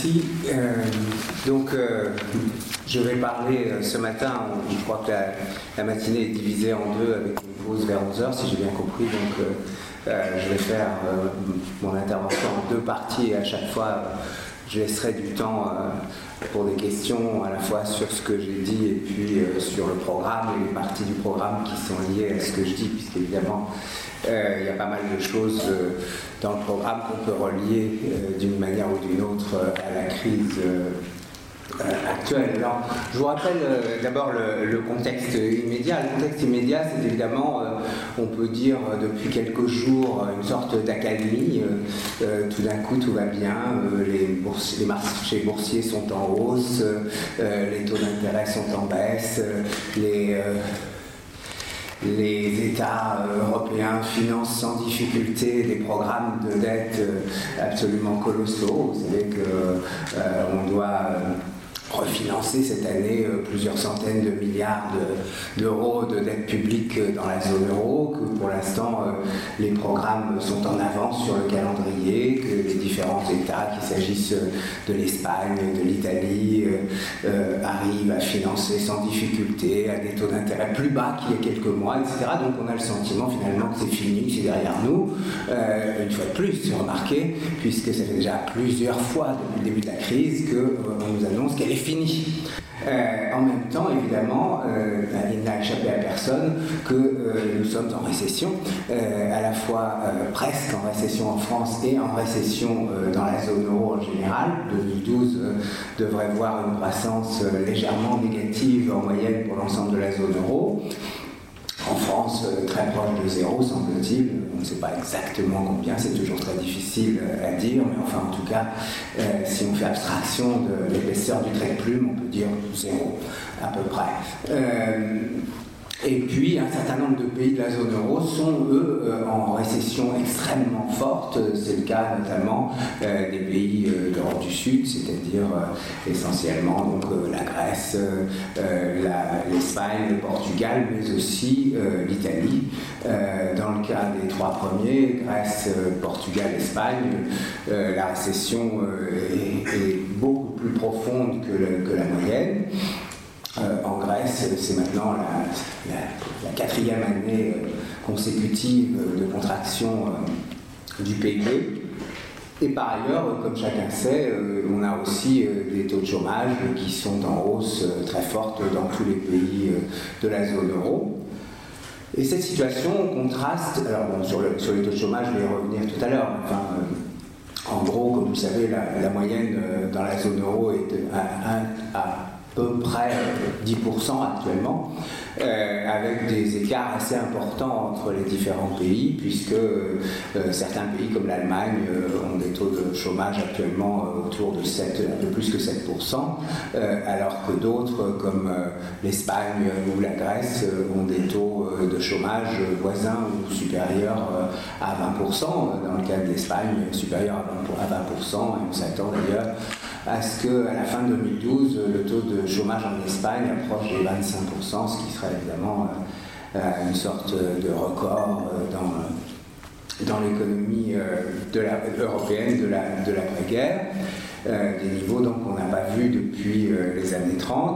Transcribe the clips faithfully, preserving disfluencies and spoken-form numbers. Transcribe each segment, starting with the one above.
merci. Euh, donc, euh, je vais parler euh, ce matin, je crois que la, la matinée est divisée en deux avec une pause vers onze heures, si j'ai bien compris. Donc, euh, euh, je vais faire euh, mon intervention en deux parties et à chaque fois, euh, je laisserai du temps euh, pour des questions à la fois sur ce que j'ai dit et puis euh, sur le programme et les parties du programme qui sont liées à ce que je dis, puisqu'évidemment, Euh, il y a pas mal de choses euh, dans le programme qu'on peut relier euh, d'une manière ou d'une autre euh, à la crise euh, euh, actuelle. Alors, je vous rappelle euh, d'abord le, le contexte immédiat. Le contexte immédiat, c'est évidemment, euh, on peut dire euh, depuis quelques jours, une sorte d'accalmie. Euh, euh, tout d'un coup, tout va bien. Euh, les, bourse, les marchés boursiers sont en hausse, euh, les taux d'intérêt sont en baisse, euh, les... Euh, Les États européens financent sans difficulté des programmes de dette absolument colossaux. Vous savez qu'on euh, doit refinancer cette année plusieurs centaines de milliards d'euros de, de dette publique dans la zone euro, que pour l'instant les programmes sont en avance sur le calendrier, que les différents États, qu'il s'agisse de l'Espagne, de l'Italie, euh, arrivent à financer sans difficulté, à des taux d'intérêt plus bas qu'il y a quelques mois, et cetera. Donc on a le sentiment finalement que c'est fini, que c'est derrière nous. Euh, une fois de plus, c'est remarqué, puisque ça fait déjà plusieurs fois depuis le début de la crise qu'on euh, nous annonce qu'elle est finie. Euh, en même temps, évidemment, euh, il n'a échappé à personne que euh, nous sommes en récession, euh, à la fois euh, presque en récession en France et en récession euh, dans la zone euro en général. deux mille douze euh, devrait voir une croissance euh, légèrement négative en moyenne pour l'ensemble de la zone euro. En France, euh, très proche de zéro, semble-t-il. On ne sait pas exactement combien, c'est toujours très difficile euh, à dire, mais enfin, en tout cas, euh, si on fait abstraction de l'épaisseur du trait de plume, on peut dire zéro, à peu près. Euh, Et puis, un certain nombre de pays de la zone euro sont, eux, euh, en récession extrêmement forte. C'est le cas notamment euh, des pays euh, d'Europe du Sud, c'est-à-dire euh, essentiellement donc, euh, la Grèce, euh, l'Espagne, le Portugal, mais aussi euh, l'Italie. Euh, dans le cas des trois premiers, Grèce, euh, Portugal, Espagne, euh, la récession euh, est, est beaucoup plus profonde que, le, que la moyenne. Euh, en Grèce, c'est maintenant la, la, la quatrième année euh, consécutive de contraction euh, du P I B. Et par ailleurs, comme chacun sait, euh, on a aussi euh, des taux de chômage qui sont en hausse euh, très forte dans tous les pays euh, de la zone euro. Et cette situation contraste, alors bon, sur, le, sur les taux de chômage, je vais y revenir tout à l'heure, enfin, euh, en gros, comme vous savez, la, la moyenne euh, dans la zone euro est à, à, à peu près dix pour cent actuellement, euh, avec des écarts assez importants entre les différents pays, puisque euh, certains pays comme l'Allemagne euh, ont des taux de chômage actuellement euh, autour de sept, un peu plus que sept pour cent, euh, alors que d'autres comme euh, l'Espagne ou la Grèce euh, ont des taux euh, de chômage voisins ou supérieurs euh, à vingt pour cent. Dans le cas de l'Espagne, supérieur à vingt pour cent, et on s'attend d'ailleurs à ce qu'à la fin deux mille douze, le taux de chômage en Espagne approche les vingt-cinq pour cent, ce qui serait évidemment euh, une sorte de record euh, dans, dans l'économie euh, de la, européenne de, la, de l'après-guerre, euh, des niveaux donc, qu'on n'a pas vus depuis euh, les années trente.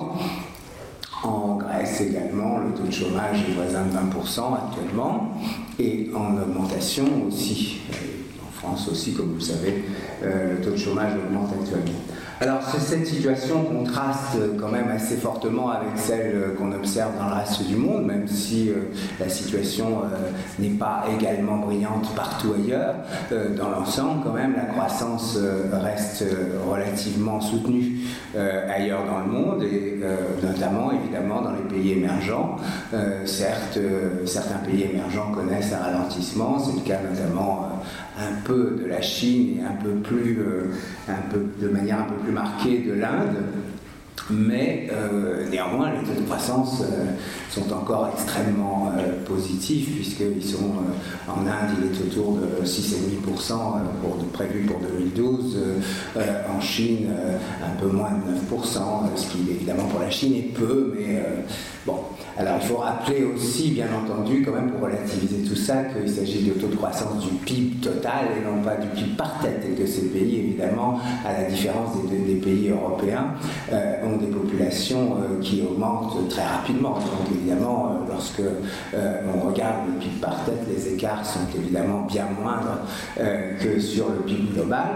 En Grèce également, le taux de chômage est voisin de vingt pour cent actuellement, et en augmentation aussi. En France aussi, comme vous le savez, euh, le taux de chômage augmente actuellement. Alors cette situation contraste quand même assez fortement avec celle qu'on observe dans le reste du monde, même si euh, la situation euh, n'est pas également brillante partout ailleurs. Euh, dans l'ensemble, quand même, la croissance euh, reste euh, relativement soutenue euh, ailleurs dans le monde, et euh, notamment évidemment dans les pays émergents. Euh, certes, euh, certains pays émergents connaissent un ralentissement, c'est le cas notamment euh, un peu de la Chine et un peu plus, euh, un peu, de manière un peu plus marquée de l'Inde, mais euh, néanmoins les taux de croissance euh, sont encore extrêmement euh, positifs, puisqu'ils sont euh, en Inde il est autour de six virgule cinq pour cent euh, pour, prévu pour deux mille douze, euh, en Chine euh, un peu moins de neuf pour cent, ce qui évidemment pour la Chine est peu, mais, euh, Bon, alors il faut rappeler aussi, bien entendu, quand même pour relativiser tout ça, qu'il s'agit de taux de croissance du P I B total et non pas du P I B par tête, et que ces pays, évidemment, à la différence des, des pays européens, euh, ont des populations euh, qui augmentent très rapidement. Donc évidemment, euh, lorsque euh, on regarde le P I B par tête, les écarts sont évidemment bien moindres euh, que sur le P I B global.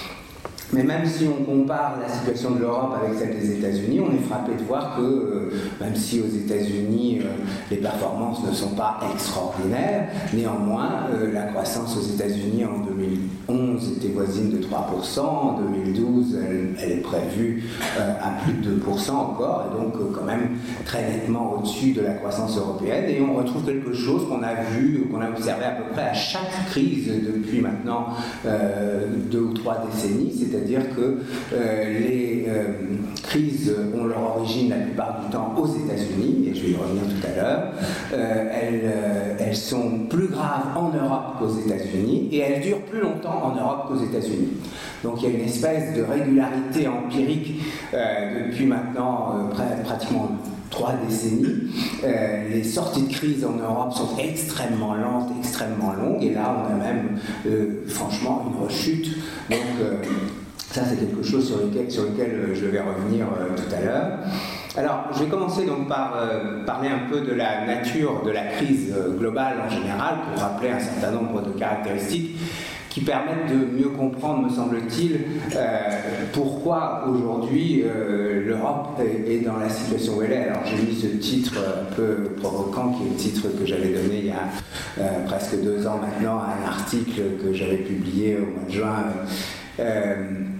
Mais même si on compare la situation de l'Europe avec celle des États-Unis, on est frappé de voir que, euh, même si aux États-Unis, euh, les performances ne sont pas extraordinaires, néanmoins, euh, la croissance aux États-Unis en deux mille onze était voisine de trois pour cent, en deux mille douze, elle, elle est prévue euh, à plus de deux pour cent encore, et donc euh, quand même très nettement au-dessus de la croissance européenne. Et on retrouve quelque chose qu'on a vu, qu'on a observé à peu près à chaque crise depuis maintenant euh, deux ou trois décennies, c'est-à-dire C'est-à-dire que euh, les euh, crises ont leur origine la plupart du temps aux États-Unis, et je vais y revenir tout à l'heure. Euh, elles, euh, elles sont plus graves en Europe qu'aux États-Unis, et elles durent plus longtemps en Europe qu'aux États-Unis. Donc il y a une espèce de régularité empirique euh, depuis maintenant euh, pr- pratiquement trois décennies. Euh, les sorties de crise en Europe sont extrêmement lentes, extrêmement longues, et là on a même euh, franchement une rechute. Donc euh, ça, c'est quelque chose sur lequel, sur lequel euh, je vais revenir euh, tout à l'heure. Alors, je vais commencer donc par euh, parler un peu de la nature de la crise euh, globale en général, pour rappeler un certain nombre de caractéristiques qui permettent de mieux comprendre, me semble-t-il, euh, pourquoi aujourd'hui euh, l'Europe est, est dans la situation où elle est. Alors j'ai mis ce titre un peu provocant, qui est le titre que j'avais donné il y a euh, presque deux ans maintenant à un article que j'avais publié au mois de juin. Euh,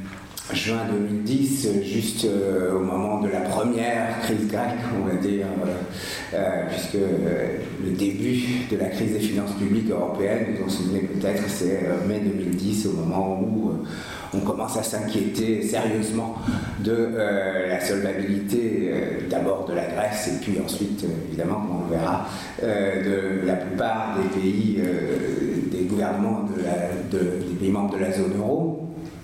juin deux mille dix, juste euh, au moment de la première crise grecque, on va dire, euh, euh, puisque euh, le début de la crise des finances publiques européennes, vous vous en souvenez peut-être, c'est euh, mai deux mille dix, au moment où euh, on commence à s'inquiéter sérieusement de euh, la solvabilité euh, d'abord de la Grèce et puis ensuite, euh, évidemment, comme on verra, euh, de la plupart des pays, euh, des gouvernements de la, de, des pays membres de la zone euro.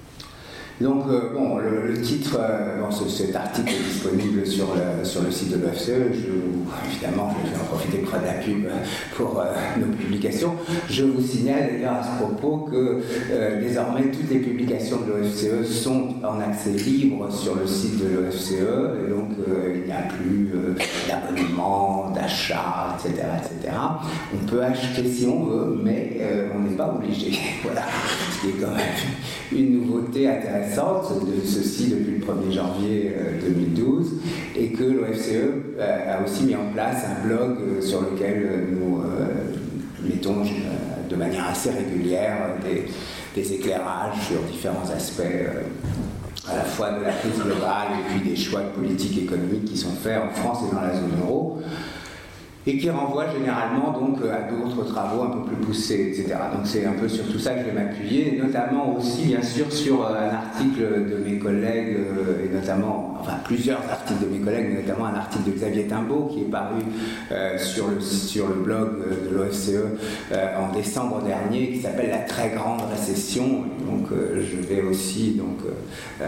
Donc, euh, bon, le, le titre, euh, bon, ce, cet article est disponible sur le, sur le site de l'O F C E. Je, évidemment, je vais en profiter pour de la pub pour euh, nos publications. Je vous signale d'ailleurs à ce propos que euh, désormais toutes les publications de l'O F C E sont en accès libre sur le site de l'O F C E, et donc euh, il n'y a plus euh, d'abonnement, d'achat, et cetera, et cetera. On peut acheter si on veut, mais euh, on n'est pas obligé. Voilà, ce qui est quand même une nouveauté intéressante de ceci depuis le premier janvier deux mille douze, et que l'O F C E a aussi mis en place un blog sur lequel nous mettons de manière assez régulière des, des éclairages sur différents aspects à la fois de la crise globale et puis des choix de politique économique qui sont faits en France et dans la zone euro, et qui renvoie généralement donc à d'autres travaux un peu plus poussés, et cetera. Donc c'est un peu sur tout ça que je vais m'appuyer, notamment aussi bien sûr sur un article de mes collègues, et notamment, enfin plusieurs articles de mes collègues, mais notamment un article de Xavier Timbaud qui est paru euh, sur, le, sur le blog de l'O F C E euh, en décembre dernier, qui s'appelle La très grande récession. Donc euh, je vais aussi donc euh,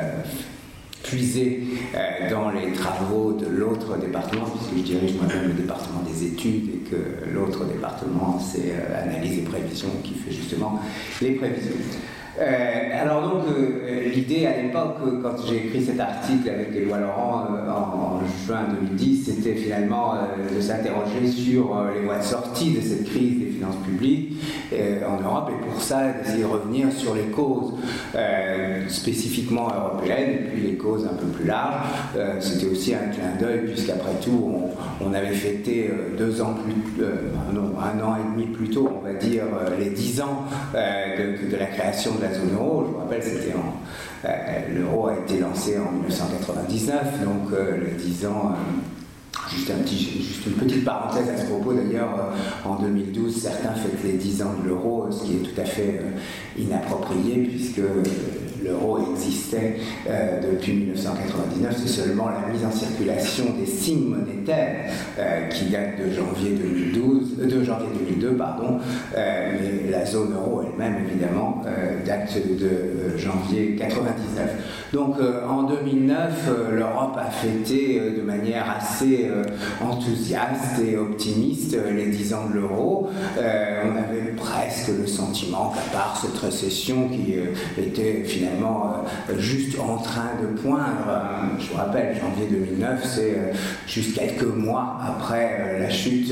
puiser euh, dans les travaux de l'autre département, puisque je dirige moi-même le département des études et que l'autre département, c'est euh, analyse et prévision, qui fait justement les prévisions. Euh, alors donc, euh, l'idée à l'époque, quand j'ai écrit cet article avec Éloi Laurent euh, en, en juin deux mille dix, c'était finalement euh, de s'interroger sur euh, les voies de sortie de cette crise des finances publiques euh, en Europe, et pour ça, d'essayer de revenir sur les causes euh, spécifiquement européennes, et puis les causes un peu plus larges. Euh, c'était aussi un clin d'œil, puisqu'après tout, on, on avait fêté euh, deux ans plus, euh, non, un an et demi plus tôt, on va dire, euh, les dix ans euh, de, de la création de la zone euro. Je vous rappelle, c'était en, euh, l'euro a été lancé en mille neuf cent quatre-vingt-dix-neuf, donc euh, les dix ans. Euh, juste, un petit, juste une petite parenthèse à ce propos, d'ailleurs, euh, en deux mille douze, certains fêtent les dix ans de l'euro, ce qui est tout à fait euh, inapproprié, puisque euh, l'euro existait euh, depuis mille neuf cent quatre-vingt-dix-neuf, c'est seulement la mise en circulation des signes monétaires euh, qui date de janvier deux mille douze, euh, de janvier deux mille deux, pardon, euh, mais la zone euro elle-même évidemment euh, date de euh, janvier quatre-vingt-dix-neuf. Donc euh, en deux mille neuf, euh, l'Europe a fêté euh, de manière assez euh, enthousiaste et optimiste euh, les dix ans de l'euro. Euh, on avait presque le sentiment qu'à part cette récession qui euh, était finalement euh, juste en train de poindre, euh, je vous rappelle, janvier deux mille neuf, c'est euh, juste quelques mois après euh, la chute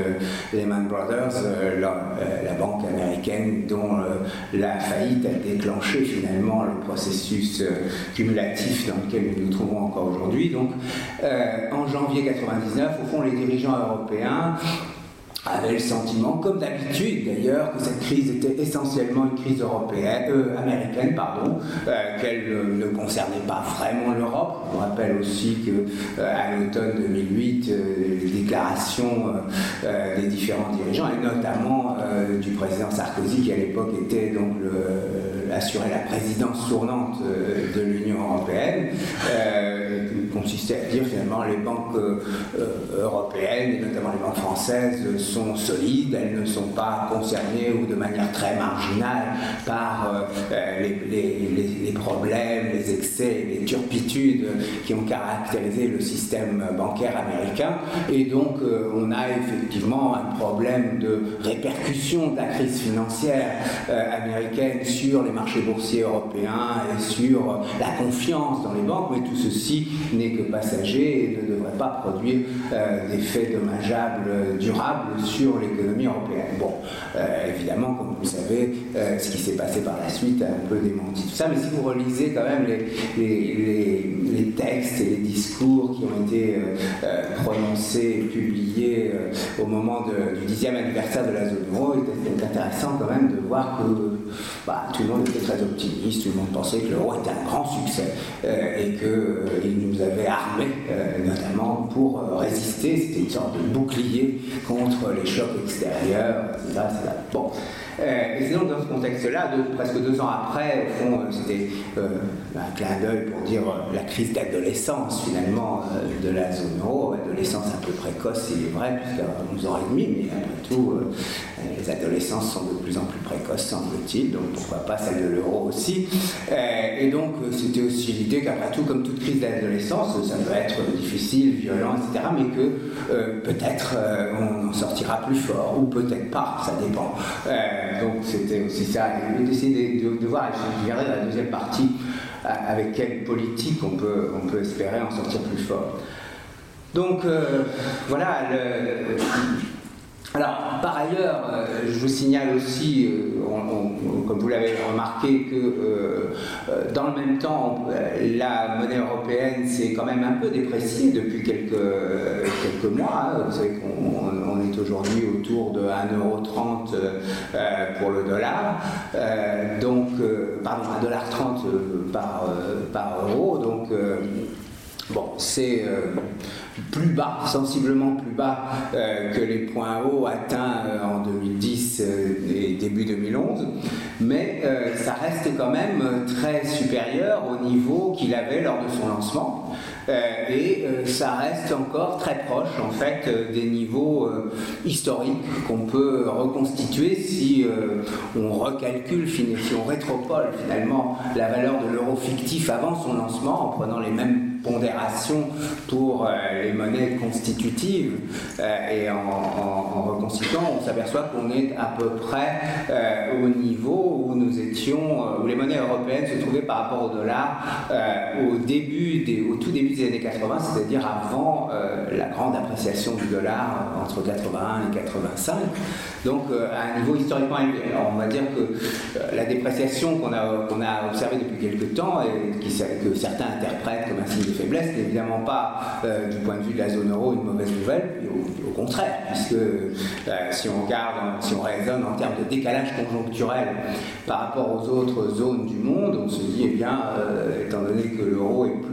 de Lehman Brothers, euh, la, euh, la banque américaine dont euh, la faillite a déclenché finalement le processus euh, cumulatif dans lequel nous nous trouvons encore aujourd'hui. Donc euh, en janvier quatre-vingt-dix-neuf, au fond, les dirigeants européens avaient le sentiment, comme d'habitude d'ailleurs, que cette crise était essentiellement une crise européenne, euh, américaine, pardon, euh, qu'elle euh, ne concernait pas vraiment l'Europe. On rappelle aussi que euh, à l'automne deux mille huit, euh, les déclarations euh, euh, des différents dirigeants, et notamment euh, du président Sarkozy, qui à l'époque était donc le, assurait la présidence tournante euh, de l'Union européenne, euh, consistait à dire finalement les banques euh, européennes, et notamment les banques françaises, sont solides, elles ne sont pas concernées ou de manière très marginale par euh, les, les, les, les problèmes, les excès, les turpitudes qui ont caractérisé le système bancaire américain. Et donc euh, on a effectivement un problème de répercussion de la crise financière euh, américaine sur les marchés boursiers européens et sur la confiance dans les banques, mais tout ceci n'est que passager et ne devrait pas produire euh, d'effets dommageables durables sur l'économie européenne. Bon, euh, évidemment, comme vous le savez, euh, ce qui s'est passé par la suite a un peu démenti tout ça, mais si vous relisez quand même les, les, les, les textes et les discours qui ont été euh, prononcés et publiés euh, au moment de, du dixième anniversaire de la zone euro, c'est intéressant quand même de voir que bah, tout le monde était très optimiste, tout le monde pensait que l'euro était un grand succès euh, et qu'il euh, nous avait armés euh, notamment pour euh, résister. C'était une sorte de bouclier contre les chocs extérieurs, et cetera et cetera. Bon. Euh, et c'est donc dans ce contexte-là, de, presque deux ans après, au fond, euh, c'était euh, un clin d'œil pour dire euh, la crise d'adolescence finalement euh, de la zone euro, adolescence un peu précoce, il est vrai, puisqu'à onze ans et demi, mais après tout, euh, les adolescences sont de plus en plus précoces, semble-t-il, donc pourquoi pas celle de l'euro aussi. Euh, et donc, euh, c'était aussi l'idée qu'après tout, comme toute crise d'adolescence, ça peut être difficile, violent, et cetera, mais que euh, peut-être euh, on en sortira plus fort, ou peut-être pas, ça dépend. Euh, Donc c'était aussi ça, et d'essayer de, de, de voir, je dirais, la deuxième partie, avec quelle politique on peut, on peut espérer en sortir plus fort. Donc euh, voilà, le, alors par ailleurs, euh, je vous signale aussi, euh, on, on, comme vous l'avez remarqué, que euh, euh, dans le même temps, euh, la monnaie européenne s'est quand même un peu dépréciée depuis quelques, euh, quelques mois. Hein. Vous savez qu'on on est aujourd'hui autour de un euro trente euh, pour le dollar, euh, donc, euh, pardon, un dollar trente par, euh, par euro, donc euh, bon, c'est euh, plus bas, sensiblement plus bas euh, que les points hauts atteints euh, en deux mille dix euh, et début deux mille onze, mais euh, ça reste quand même très supérieur au niveau qu'il avait lors de son lancement. Euh, et euh, ça reste encore très proche en fait euh, des niveaux euh, historiques qu'on peut reconstituer si euh, on recalcule, si on rétropole finalement la valeur de l'euro fictif avant son lancement en prenant les mêmes pondérations pour euh, les monnaies constitutives euh, et en, en, en reconstituant, on s'aperçoit qu'on est à peu près euh, au niveau où nous étions, euh, où les monnaies européennes se trouvaient par rapport au dollar euh, au début, des, au tout début des années quatre-vingts, c'est-à-dire avant euh, la grande appréciation du dollar euh, entre quatre-vingt-un et quatre-vingt-cinq, donc euh, à un niveau historiquement élevé. Alors on va dire que euh, la dépréciation qu'on a, qu'on a observée depuis quelques temps et qui, que certains interprètent comme un signe de faiblesse n'est évidemment pas euh, du point de vue de la zone euro une mauvaise nouvelle, au, au contraire, puisque euh, si on regarde, si on raisonne en termes de décalage conjoncturel par rapport aux autres zones du monde, on se dit, eh bien, euh, étant donné que l'euro est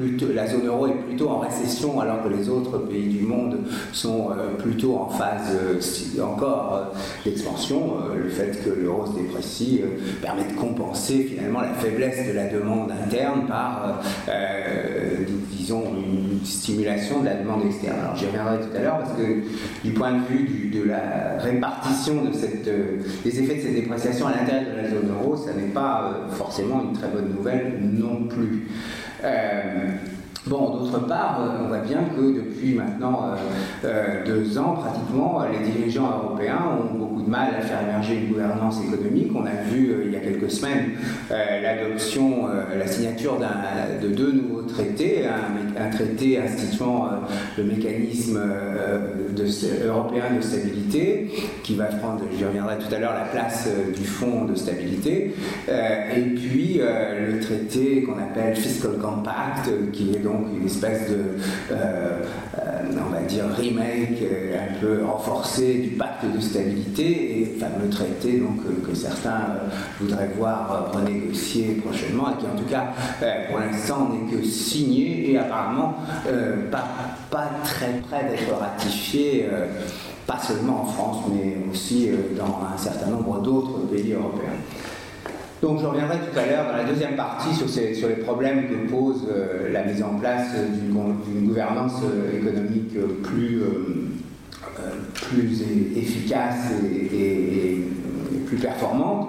plutôt, la zone euro est plutôt en récession alors que les autres pays du monde sont euh, plutôt en phase euh, encore euh, d'expansion. Euh, le fait que l'euro se déprécie euh, permet de compenser finalement la faiblesse de la demande interne par, euh, euh, disons, une stimulation de la demande externe. Alors j'y reviendrai tout à l'heure parce que du point de vue du, de la répartition de cette, euh, des effets de cette dépréciation à l'intérieur de la zone euro, ça n'est pas euh, forcément une très bonne nouvelle non plus. Euh, Bon, d'autre part, on voit bien que depuis maintenant euh, euh, deux ans, pratiquement, les dirigeants européens ont beaucoup de mal à faire émerger une gouvernance économique. On a vu euh, il y a quelques semaines euh, l'adoption, euh, la signature de deux nouveaux traités, un, un traité instituant euh, le mécanisme euh, de, européen de stabilité, qui va prendre, j'y reviendrai tout à l'heure, la place euh, du fonds de stabilité, euh, et puis euh, le traité qu'on appelle Fiscal Compact, euh, qui est donc donc une espèce de, euh, euh, on va dire, remake euh, un peu renforcé du pacte de stabilité et le fameux traité donc, euh, que certains euh, voudraient voir euh, renégocier prochainement et qui en tout cas euh, pour l'instant n'est que signé et apparemment euh, pas, pas très près d'être ratifié, euh, pas seulement en France mais aussi euh, dans un certain nombre d'autres pays européens. Donc je reviendrai tout à l'heure dans la deuxième partie sur, ces, sur les problèmes que pose euh, la mise en place d'une gouvernance euh, économique euh, plus, euh, euh, plus efficace et, et, et plus performante.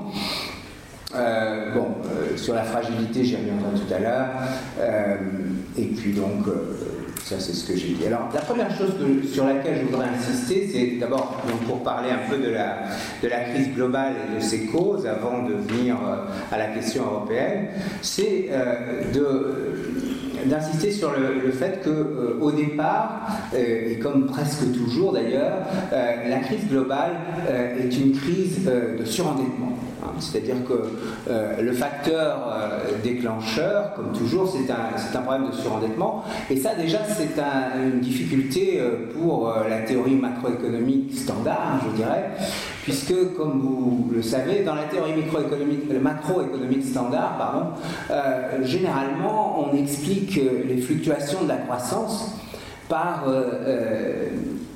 Euh, bon, euh, sur la fragilité, j'y reviendrai tout à l'heure. Euh, et puis donc, euh, ça c'est ce que j'ai dit. Alors, la première chose que, sur laquelle je voudrais insister, c'est d'abord pour parler un peu de la, de la crise globale et de ses causes, avant de venir euh, à la question européenne, c'est euh, de... d'insister sur le, le fait qu'au euh, départ, euh, et comme presque toujours d'ailleurs, euh, la crise globale euh, est une crise euh, de surendettement. Hein, c'est-à-dire que euh, le facteur euh, déclencheur, comme toujours, c'est un, c'est un problème de surendettement. Et ça déjà, c'est un, une difficulté euh, pour euh, la théorie macroéconomique standard, je dirais, puisque, comme vous le savez, dans la théorie microéconomique, macroéconomique standard, pardon, euh, généralement, on explique les fluctuations de la croissance par euh, euh,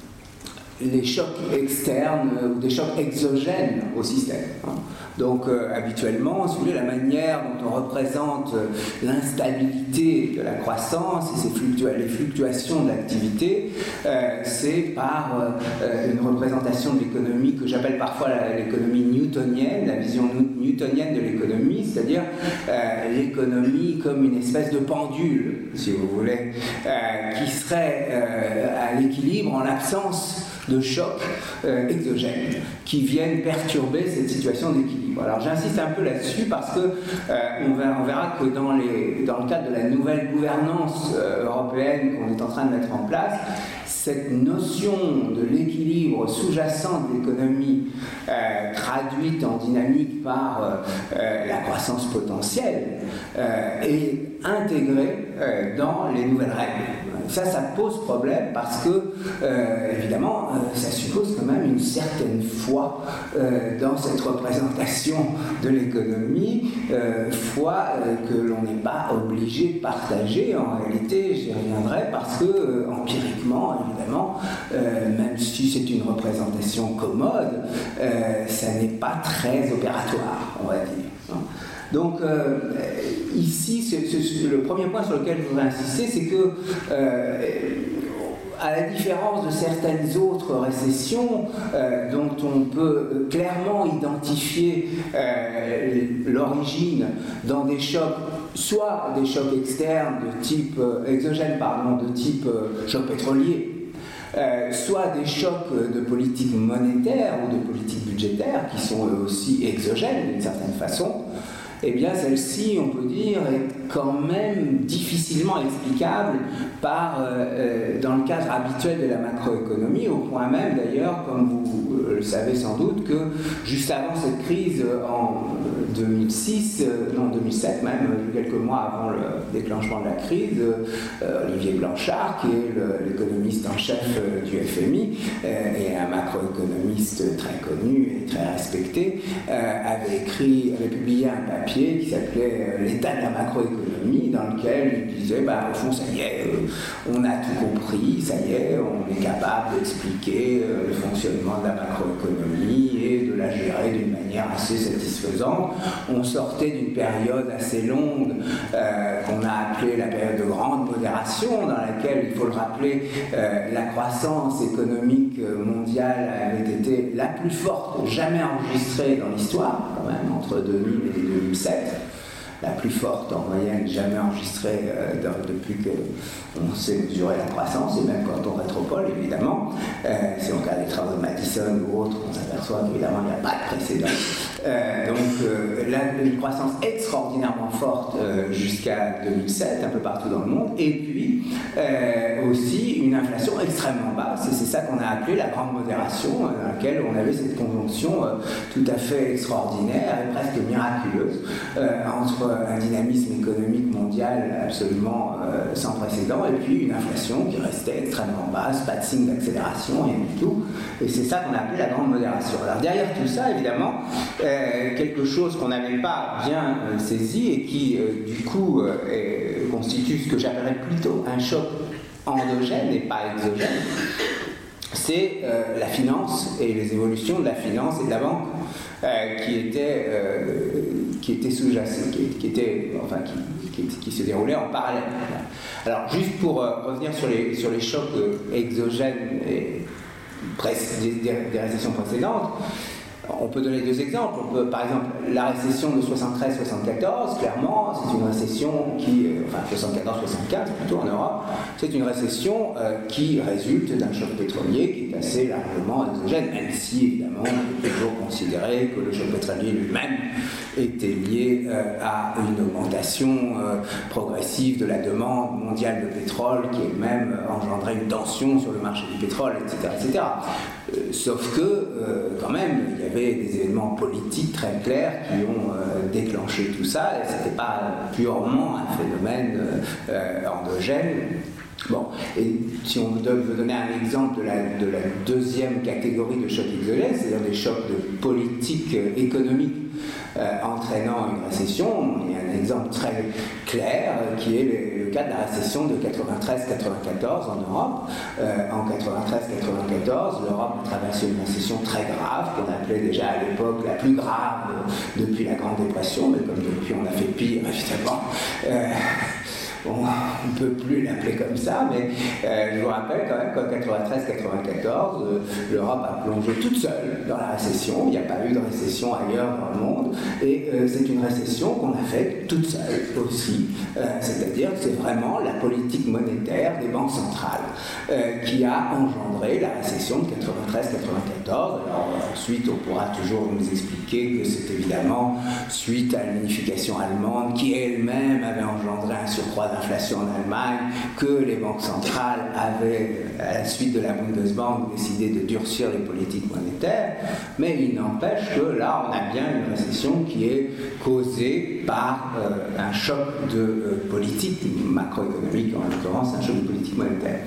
les chocs externes euh, ou des chocs exogènes au système. Hein. Donc, euh, habituellement, si vous voulez, la manière dont on représente euh, l'instabilité de la croissance et ses fluctua les fluctuations de l'activité, euh, c'est par euh, une représentation de l'économie que j'appelle parfois l'économie newtonienne, la vision newtonienne de l'économie, c'est-à-dire euh, l'économie comme une espèce de pendule, si vous voulez, euh, qui serait euh, à l'équilibre en l'absence de chocs euh, exogènes qui viennent perturber cette situation d'équilibre. Alors j'insiste un peu là-dessus parce que euh, on, verra, on verra que dans, les, dans le cadre de la nouvelle gouvernance euh, européenne qu'on est en train de mettre en place, cette notion de l'équilibre sous-jacent de l'économie euh, traduite en dynamique par euh, euh, la croissance potentielle euh, est intégrée euh, dans les nouvelles règles. Ça, ça pose problème parce que, euh, évidemment, euh, ça suppose quand même une certaine foi euh, dans cette représentation de l'économie, euh, foi euh, que l'on n'est pas obligé de partager. En réalité, j'y reviendrai parce que, euh, empiriquement, évidemment, euh, même si c'est une représentation commode, euh, ça n'est pas très opératoire, on va dire. Hein. Donc, euh, ici, c'est, c'est, le premier point sur lequel je voudrais insister, c'est que, euh, à la différence de certaines autres récessions, euh, dont on peut clairement identifier euh, l'origine dans des chocs, soit des chocs externes de type euh, exogène, pardon, de type euh, choc pétrolier, Euh, soit des chocs de politique monétaire ou de politique budgétaire qui sont eux aussi exogènes d'une certaine façon, eh bien celle-ci, on peut dire, est quand même difficilement explicable par, euh, dans le cadre habituel de la macroéconomie, au point même d'ailleurs, comme vous euh, le savez sans doute, que juste avant cette crise en deux mille six, euh, non deux mille sept même, quelques mois avant le déclenchement de la crise, euh, Olivier Blanchard, qui est l'économiste en chef euh, du F M I euh, et un macroéconomiste très connu et très respecté, euh, avait écrit, avait publié un papier qui s'appelait euh, L'état de la macroéconomie, dans lequel il disaient, bah, au fond, ça y est, euh, on a tout compris, ça y est, on est capable d'expliquer euh, le fonctionnement de la macroéconomie et de la gérer d'une manière assez satisfaisante. On sortait d'une période assez longue euh, qu'on a appelée la période de grande modération, dans laquelle, il faut le rappeler, euh, la croissance économique mondiale avait été la plus forte jamais enregistrée dans l'histoire, quand même, entre deux mille et deux mille sept. La plus forte en moyenne jamais enregistrée euh, depuis qu'on sait mesurer la croissance, et même quand on rétropole, évidemment. Euh, si on regarde les travaux de Madison ou autres, on s'aperçoit qu'évidemment il n'y a pas de précédent. Euh, donc euh, là, une croissance extraordinairement forte euh, jusqu'à deux mille sept, un peu partout dans le monde, et puis euh, aussi une inflation extrêmement basse, et c'est ça qu'on a appelé la grande modération, euh, dans laquelle on avait cette conjonction euh, tout à fait extraordinaire et presque miraculeuse euh, entre un dynamisme économique mondial absolument euh, sans précédent, et puis une inflation qui restait extrêmement basse, pas de signe d'accélération, rien du tout. Et c'est ça qu'on a appelé la grande modération. Alors derrière tout ça, évidemment, euh, quelque chose qu'on n'avait pas bien euh, saisi et qui, euh, du coup, euh, est, constitue ce que j'appellerais plutôt un choc endogène et pas exogène, c'est euh, la finance et les évolutions de la finance et de la banque euh, qui étaient, euh, qui étaient sous-jacentes, qui, qui, étaient, enfin, qui, qui, qui se déroulaient en parallèle. Alors, juste pour euh, revenir sur les, sur les chocs euh, exogènes et des, des, des récessions précédentes, on peut donner deux exemples. On peut, par exemple, la récession de soixante-treize soixante-quatorze, clairement, c'est une récession qui, enfin soixante-quatorze soixante-quinze plutôt en Europe, c'est une récession euh, qui résulte d'un choc pétrolier qui est assez largement exogène, même si, évidemment, on peut toujours considérer que le choc pétrolier lui-même était lié euh, à une augmentation euh, progressive de la demande mondiale de pétrole qui elle-même euh, engendrait une tension sur le marché du pétrole, et cetera, et cetera. Euh, sauf que, euh, quand même, il y avait des événements politiques très clairs qui ont euh, déclenché tout ça, et ce n'était pas purement un phénomène euh, endogène. Bon, et si on veut donner un exemple de la, de la deuxième catégorie de chocs exogènes, c'est-à-dire des chocs de politique économique euh, entraînant une récession, il y a un exemple très clair euh, qui est le, le cas de la récession de quatre-vingt-treize quatre-vingt-quatorze en Europe. Euh, en quatre-vingt-treize quatre-vingt-quatorze, l'Europe a traversé une récession très grave, qu'on appelait déjà à l'époque la plus grave depuis la Grande Dépression, mais comme depuis on a fait pire, évidemment. Euh, Bon, on ne peut plus l'appeler comme ça, mais euh, je vous rappelle quand même qu'en quatre-vingt-treize quatre-vingt-quatorze, euh, l'Europe a plongé toute seule dans la récession. Il n'y a pas eu de récession ailleurs dans le monde, et euh, c'est une récession qu'on a faite toute seule aussi. Euh, c'est-à-dire que c'est vraiment la politique monétaire des banques centrales euh, qui a engendré la récession de quatre-vingt-treize quatre-vingt-quatorze. Alors ensuite, on pourra toujours nous expliquer que c'est évidemment suite à l'unification allemande qui elle-même avait engendré un surcroît d'inflation en Allemagne, que les banques centrales avaient, à la suite de la Bundesbank, décidé de durcir les politiques monétaires, mais il n'empêche que là, on a bien une récession qui est causée par euh, un choc de euh, politique macroéconomique, en l'occurrence un choc de politique monétaire.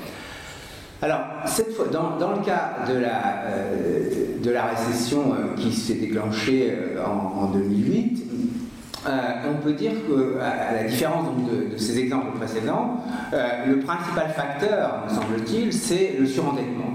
Alors, cette fois, dans, dans le cas de la, euh, de la récession euh, qui s'est déclenchée euh, en, en deux mille huit, Euh, on peut dire qu'à la différence donc, de, de ces exemples précédents, euh, le principal facteur, me semble-t-il, c'est le surendettement.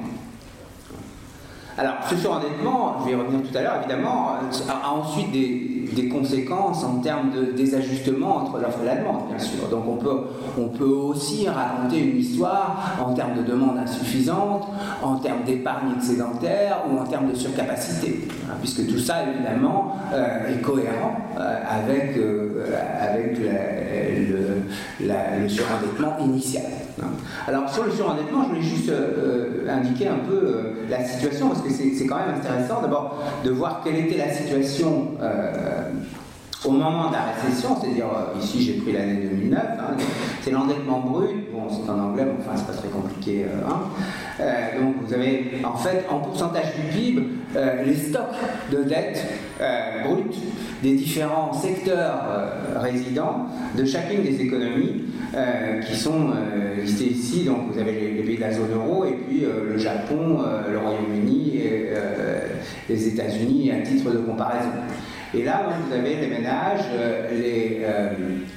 Alors, ce surendettement, je vais y revenir tout à l'heure, évidemment, a, a ensuite des, des conséquences en termes de désajustement entre l'offre et la demande, bien sûr. Donc, on peut, on peut aussi raconter une histoire en termes de demande insuffisante, en termes d'épargne excédentaire ou en termes de surcapacité, hein, puisque tout ça, évidemment, euh, est cohérent euh, avec, euh, avec la, le, la, le surendettement initial. Hein. Alors, sur le surendettement, je voulais juste euh, indiquer un peu euh, la situation, parce que c'est quand même intéressant d'abord de voir quelle était la situation euh, au moment de la récession, c'est-à-dire euh, ici j'ai pris l'année deux mille neuf, hein, c'est l'endettement brut, bon c'est en anglais, mais enfin c'est pas très compliqué. Euh, hein. euh, donc vous avez en fait en pourcentage du P I B euh, les stocks de dette euh, brute des différents secteurs euh, résidents de chacune des économies euh, qui sont euh, listés ici. Donc vous avez les, les pays de la zone euro et puis euh, le Japon, euh, le Royaume-Uni et euh, les États-Unis à titre de comparaison. Et là, vous avez les ménages, les, euh,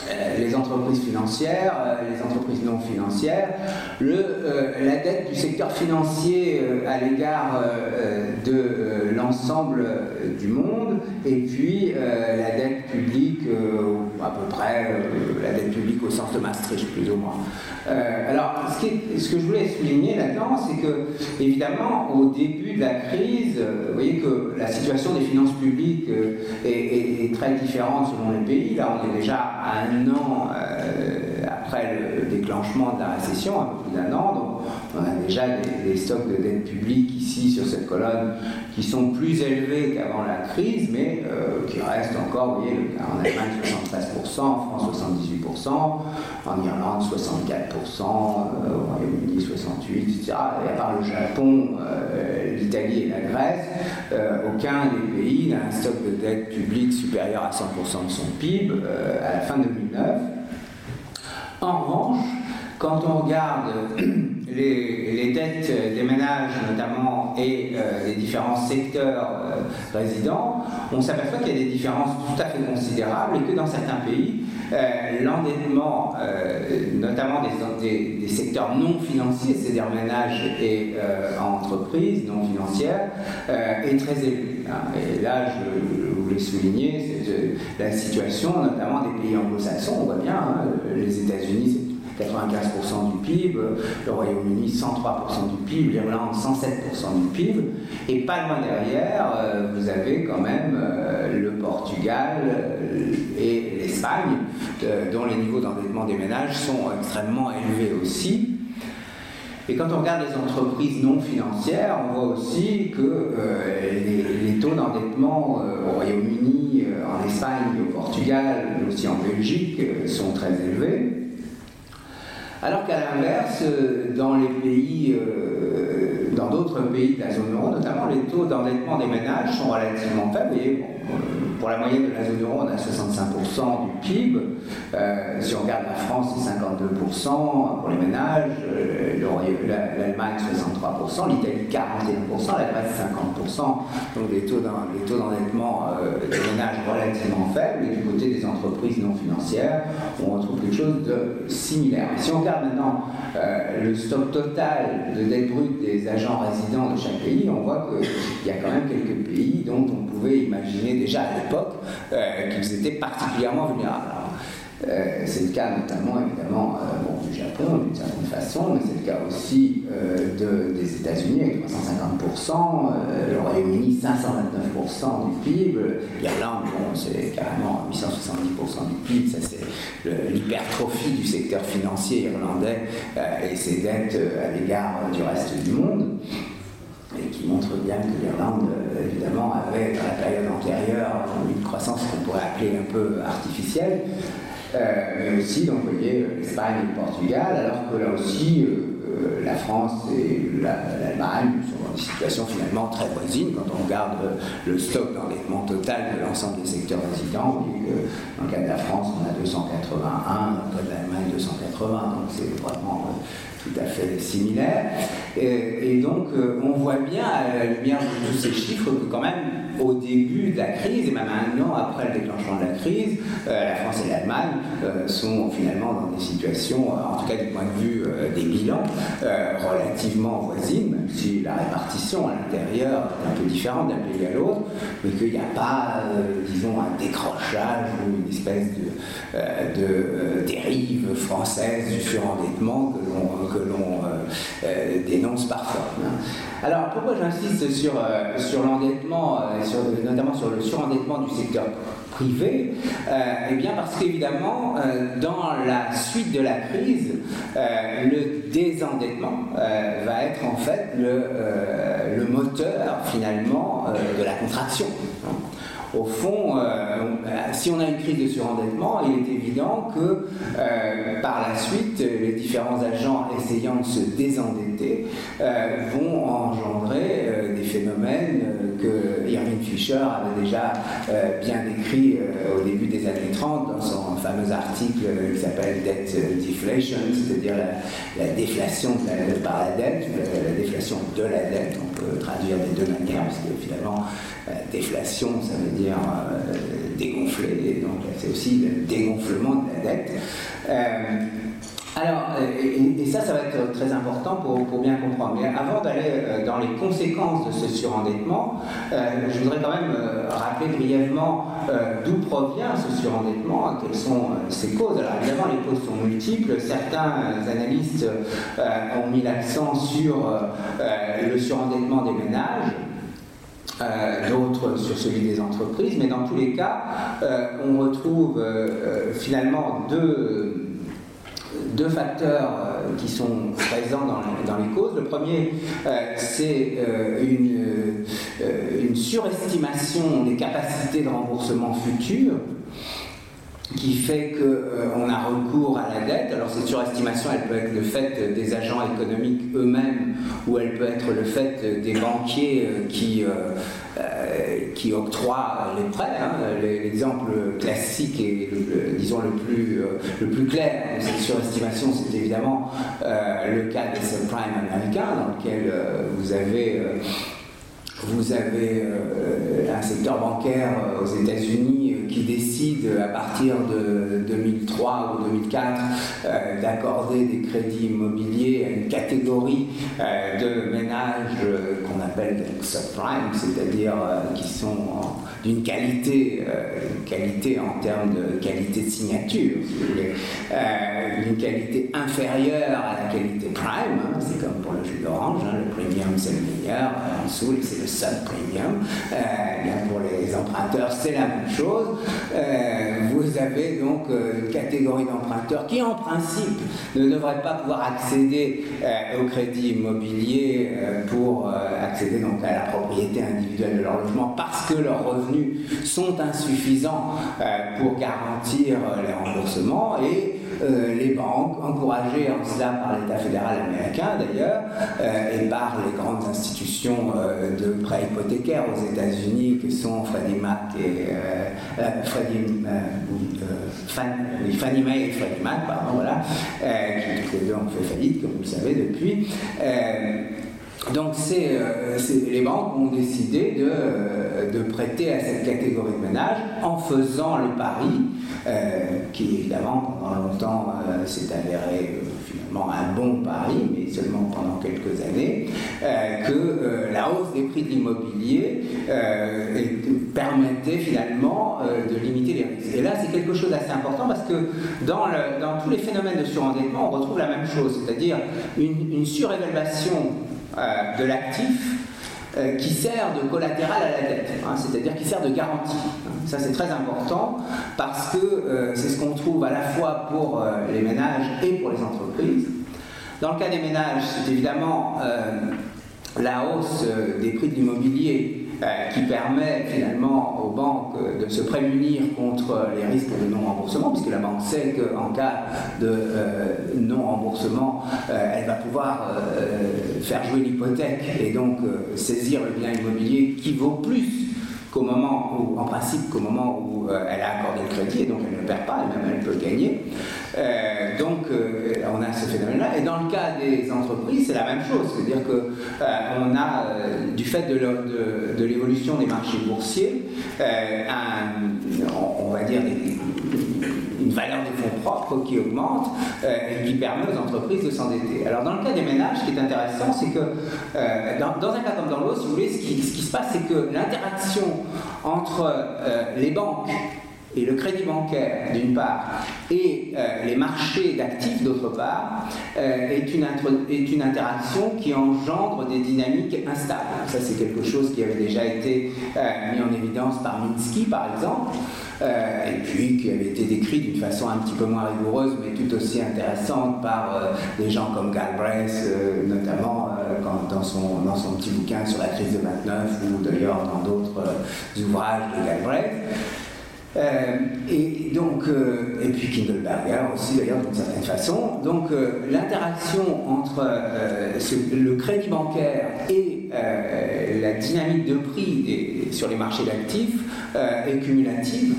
euh, les entreprises financières, euh, les entreprises non financières, le, euh, la dette du secteur financier euh, à l'égard euh, de euh, l'ensemble euh, du monde, et puis euh, la dette publique, euh, à peu près euh, la dette publique au sens de Maastricht, plus ou moins. Euh, alors, ce, qui est, ce que je voulais souligner là-dedans, c'est que, évidemment, au début de la crise, euh, vous voyez que la situation des finances publiques euh, est, est, est très différente selon les pays. Là, on est déjà à un an euh, après le déclenchement de la récession, un peu plus d'un an, donc on a déjà des, des stocks de dette publique ici sur cette colonne qui sont plus élevés qu'avant la crise, mais euh, qui restent encore, vous voyez, en Allemagne soixante-treize pour cent, en France soixante-dix-huit pour cent, en Irlande soixante-quatre pour cent, euh, au Royaume-Uni soixante-huit pour cent, et cetera. Et à part le Japon, euh, l'Italie et la Grèce, euh, aucun des pays n'a un stock de dette publique supérieur à cent pour cent de son P I B euh, à la fin deux mille neuf. En revanche, quand on regarde les, les dettes des ménages notamment et euh, les différents secteurs euh, résidents, on s'aperçoit qu'il y a des différences tout à fait considérables et que dans certains pays, euh, l'endettement, euh, notamment des, des, des secteurs non financiers, c'est-à-dire ménages et euh, entreprises non financières, euh, est très élevé. Hein. Et là, je, je voulais souligner c'est la situation notamment des pays anglo-saxons. On voit bien, hein, les États-Unis, c'est quatre-vingt-quinze pour cent du P I B, le Royaume-Uni cent trois pour cent du P I B, l'Irlande cent sept pour cent du P I B, et pas loin derrière, euh, vous avez quand même euh, le Portugal euh, et l'Espagne, euh, dont les niveaux d'endettement des ménages sont extrêmement élevés aussi. Et quand on regarde les entreprises non financières, on voit aussi que euh, les, les taux d'endettement euh, au Royaume-Uni, euh, en Espagne, au Portugal, mais aussi en Belgique, euh, sont très élevés. Alors qu'à l'inverse, dans les pays, euh, dans d'autres pays de la zone euro, notamment les taux d'endettement des ménages sont relativement faibles. Et bon, pour la moyenne de la zone euro, on a soixante-cinq pour cent du P I B. Euh, si on regarde la France, c'est cinquante-deux pour cent pour les ménages, euh, l'Allemagne soixante-trois pour cent, l'Italie quarante et un pour cent, la Grèce cinquante pour cent. Donc des taux d'endettement euh, des ménages relativement faibles. Et du côté des entreprises non financières, on retrouve quelque chose de similaire. Et si on regarde maintenant euh, le stock total de dette brute des agents résidents de chaque pays, on voit qu'il y a quand même quelques pays dont on pouvait imaginer déjà à l'époque euh, qu'ils étaient particulièrement vulnérables. Alors, euh, c'est le cas notamment évidemment euh, bon, du Japon d'une certaine façon, mais c'est le cas aussi euh, de, des États-Unis avec trois cent cinquante pour cent, euh, le Royaume-Uni cinq cent vingt-neuf pour cent du P I B, l'Irlande bon, c'est carrément huit cent soixante-dix pour cent du P I B, ça c'est l'hypertrophie du secteur financier irlandais euh, et ses dettes euh, à l'égard euh, du reste du monde. Et qui montre bien que l'Irlande, euh, évidemment, avait, dans la période antérieure, une croissance qu'on pourrait appeler un peu artificielle, euh, mais aussi, donc, vous voyez, l'Espagne et le Portugal, alors que là aussi, euh, la France et l'Allemagne sont dans des situations finalement très voisines. Quand on regarde le stock d'endettement total de l'ensemble des secteurs résidents, vous voyez que dans le cas de la France, on a deux cent quatre-vingt-un, dans le cas de l'Allemagne, deux cent quatre-vingts, donc c'est vraiment euh, tout à fait similaire. Et, et donc, euh, on voit bien, à la lumière de tous ces chiffres, que quand même, au début de la crise, et même un an après le déclenchement de la crise, euh, la France et l'Allemagne euh, sont finalement dans des situations, euh, en tout cas du point de vue euh, des bilans, euh, relativement voisines, même si la répartition à l'intérieur est un peu différente d'un pays à l'autre, mais qu'il n'y a pas, euh, disons, un décrochage ou une espèce de, euh, de euh, dérive française du surendettement que l'on que l'on euh, euh, dénonce parfois. Hein. Alors, pourquoi j'insiste sur, euh, sur l'endettement, euh, sur, notamment sur le surendettement du secteur privé? euh, Eh bien, parce qu'évidemment, euh, dans la suite de la crise, euh, le désendettement euh, va être en fait le, euh, le moteur, finalement, euh, de la contraction. Hein. Au fond, euh, si on a une crise de surendettement, il est évident que euh, par la suite, les différents agents essayant de se désendetter euh, vont engendrer euh, des phénomènes euh, que Irving Fisher avait déjà euh, bien décrit euh, au début des années trente dans son fameux article euh, qui s'appelle Debt Deflation, c'est-à-dire la, la déflation de la, par la dette, la, la déflation de la dette, on peut traduire des deux manières, parce que finalement, euh, déflation, ça veut dire dire, euh, dégonfler, et donc c'est aussi le dégonflement de la dette. Euh, alors, et, et ça, ça va être très important pour, pour bien comprendre. Mais avant d'aller dans les conséquences de ce surendettement, euh, je voudrais quand même euh, rappeler brièvement euh, d'où provient ce surendettement, quelles sont euh, ses causes. Alors évidemment, les causes sont multiples. Certains analystes euh, ont mis l'accent sur euh, le surendettement des ménages. Euh, d'autres sur celui des entreprises, mais dans tous les cas, euh, on retrouve euh, finalement deux, deux facteurs euh, qui sont présents dans les, dans les causes. Le premier, euh, c'est euh, une, euh, une surestimation des capacités de remboursement futures, qui fait qu'on euh, a recours à la dette. Alors cette surestimation, elle peut être le fait des agents économiques eux-mêmes, ou elle peut être le fait des banquiers euh, qui, euh, euh, qui octroient les prêts. Hein. L'exemple classique et le, le, disons le plus, euh, le plus clair de cette surestimation, c'est évidemment euh, le cas des subprimes américains, dans lequel euh, vous avez... Euh, Vous avez euh, un secteur bancaire euh, aux États-Unis euh, qui décide à partir de deux mille trois ou deux mille quatre euh, d'accorder des crédits immobiliers à une catégorie euh, de ménages euh, qu'on appelle subprime, c'est-à-dire euh, qui sont d'une qualité, euh, une qualité en termes de qualité de signature, si vous voulez, euh, une qualité inférieure à la qualité prime, hein, c'est comme pour le jus d'orange, hein, le premium c'est le meilleur, en dessous c'est le subpremium, euh, bien pour les emprunteurs c'est la même chose. Euh, vous avez donc euh, une catégorie d'emprunteurs qui en principe ne devrait pas pouvoir accéder euh, au crédit immobilier euh, pour euh, accéder donc à la propriété individuelle de leur logement parce que leurs revenus sont insuffisants euh, pour garantir euh, les remboursements, et euh, les banques, encouragées en cela par l'État fédéral américain d'ailleurs, euh, et par les grandes institutions euh, de prêts hypothécaires aux États-Unis que sont Freddie Mac et euh, euh, Freddie, euh, euh, Fan, Fannie Mae et Freddie Mac, pardon, voilà, euh, qui tous les deux ont fait faillite, comme vous le savez depuis. Euh, Donc c'est, euh, les banques ont décidé de, euh, de prêter à cette catégorie de ménages en faisant le pari, euh, qui évidemment pendant longtemps euh, s'est avéré euh, finalement un bon pari, mais seulement pendant quelques années, euh, que euh, la hausse des prix de l'immobilier euh, permettait finalement euh, de limiter les risques. Et là c'est quelque chose d'assez important parce que dans, le, dans tous les phénomènes de surendettement on retrouve la même chose, c'est-à-dire une, une surévaluation Euh, de l'actif euh, qui sert de collatéral à la dette, hein, c'est-à-dire qui sert de garantie. Ça c'est très important parce que euh, c'est ce qu'on trouve à la fois pour euh, les ménages et pour les entreprises. Dans le cas des ménages, c'est évidemment euh, la hausse euh, des prix de l'immobilier Euh, qui permet finalement aux banques de se prémunir contre les risques de non-remboursement, puisque la banque sait qu'en cas de euh, non-remboursement, euh, elle va pouvoir euh, faire jouer l'hypothèque et donc euh, saisir le bien immobilier qui vaut plus qu'au moment où, en principe, qu'au moment où euh, elle a accordé le crédit, et donc elle ne perd pas, et même elle peut gagner. Euh, donc euh, on a ce phénomène-là. Et dans le cas des entreprises, c'est la même chose, c'est-à-dire que euh, on a, euh, du fait de, de, de l'évolution des marchés boursiers, euh, un, on, on va dire des, une valeur des fonds propres qui augmente euh, et qui permet aux entreprises de s'endetter. Alors dans le cas des ménages, ce qui est intéressant, c'est que euh, dans, dans un cas comme dans l'autre, si vous voulez, ce qui, ce qui se passe, c'est que l'interaction entre euh, les banques et le crédit bancaire d'une part et euh, les marchés d'actifs d'autre part euh, est, une est une interaction qui engendre des dynamiques instables. Ça c'est quelque chose qui avait déjà été euh, mis en évidence par Minsky par exemple, euh, et puis qui avait été décrit d'une façon un petit peu moins rigoureuse mais tout aussi intéressante par euh, des gens comme Galbraith euh, notamment euh, quand, dans, son, dans son petit bouquin sur la crise de vingt-neuf ou d'ailleurs dans d'autres euh, ouvrages de Galbraith. Euh, et donc, euh, et puis Kindleberger aussi d'ailleurs d'une certaine façon. Donc euh, l'interaction entre euh, ce, le crédit bancaire et euh, la dynamique de prix des, sur les marchés d'actifs euh, est cumulative.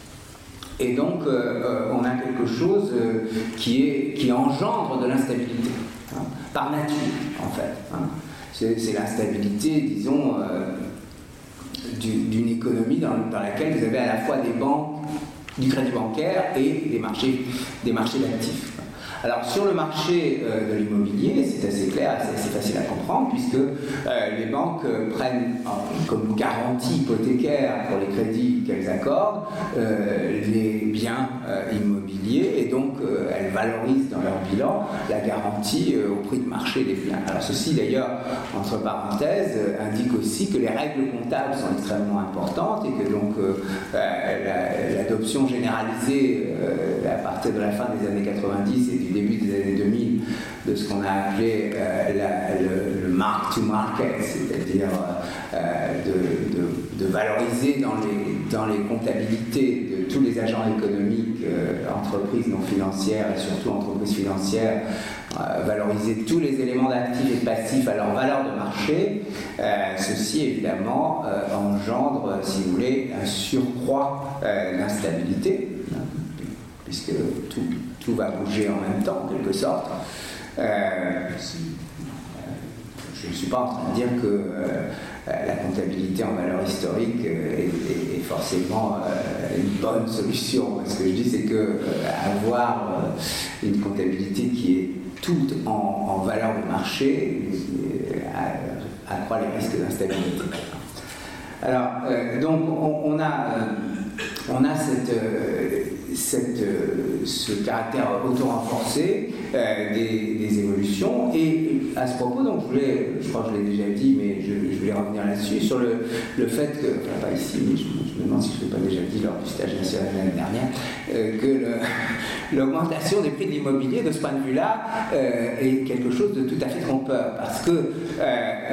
Et donc euh, on a quelque chose euh, qui, est, qui engendre de l'instabilité, hein, par nature en fait. Hein. C'est, c'est l'instabilité, disons, euh, d'une économie dans, dans laquelle vous avez à la fois des banques, du crédit bancaire et des marchés, des marchés d'actifs. Alors sur le marché euh, de l'immobilier, c'est assez clair, c'est assez facile à comprendre, puisque euh, les banques euh, prennent euh, comme garantie hypothécaire pour les crédits qu'elles accordent euh, les biens euh, immobiliers, et donc euh, elles valorisent dans leur bilan la garantie euh, au prix de marché des biens. Alors ceci d'ailleurs, entre parenthèses, euh, indique aussi que les règles comptables sont extrêmement importantes et que donc euh, euh, l'adoption généralisée euh, à partir de la fin des années quatre-vingt-dix et du début des années deux mille de ce qu'on a appelé euh, la, le, le mark-to-market, c'est-à-dire euh, de, de, de valoriser dans les, dans les comptabilités de tous les agents économiques, euh, entreprises non financières et surtout entreprises financières, euh, valoriser tous les éléments d'actifs et de passifs à leur valeur de marché. Euh, ceci évidemment euh, engendre, si vous voulez, un surcroît euh, d'instabilité, hein, puisque tout Tout va bouger en même temps, en quelque sorte. Euh, je ne suis pas en train de dire que euh, la comptabilité en valeur historique est, est, est forcément euh, une bonne solution. Ce que je dis, c'est que euh, avoir euh, une comptabilité qui est toute en, en valeur de marché euh, accroît les risques d'instabilité. Alors, euh, donc, on, on a, euh, on a cette... Euh, Cette, euh, ce caractère auto-renforcé euh, des, des évolutions. Et à ce propos, donc, je, voulais, je crois que je l'ai déjà dit, mais je, je voulais revenir là-dessus, sur le, le fait que, enfin pas ici, mais je, je me demande si je ne l'ai pas déjà dit lors du stage national l'année dernière, euh, que l'augmentation des prix de l'immobilier, de ce point de vue-là, euh, est quelque chose de tout à fait trompeur. Parce que, euh,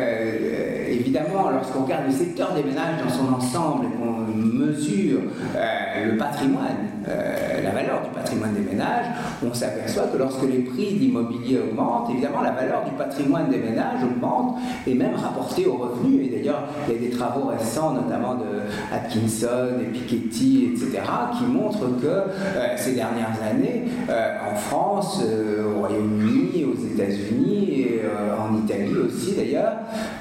euh, évidemment, lorsqu'on regarde le secteur des ménages dans son ensemble et qu'on mesure euh, le patrimoine, euh, la valeur du patrimoine des ménages, on s'aperçoit que lorsque les prix de l'immobilier augmentent, évidemment la valeur du patrimoine des ménages augmente et même rapportée aux revenus. Et d'ailleurs, il y a des travaux récents, notamment de Atkinson et Piketty, et cetera, qui montrent que euh, ces dernières années, euh, en France, euh, au Royaume-Uni, aux États-Unis et euh, en Italie aussi d'ailleurs,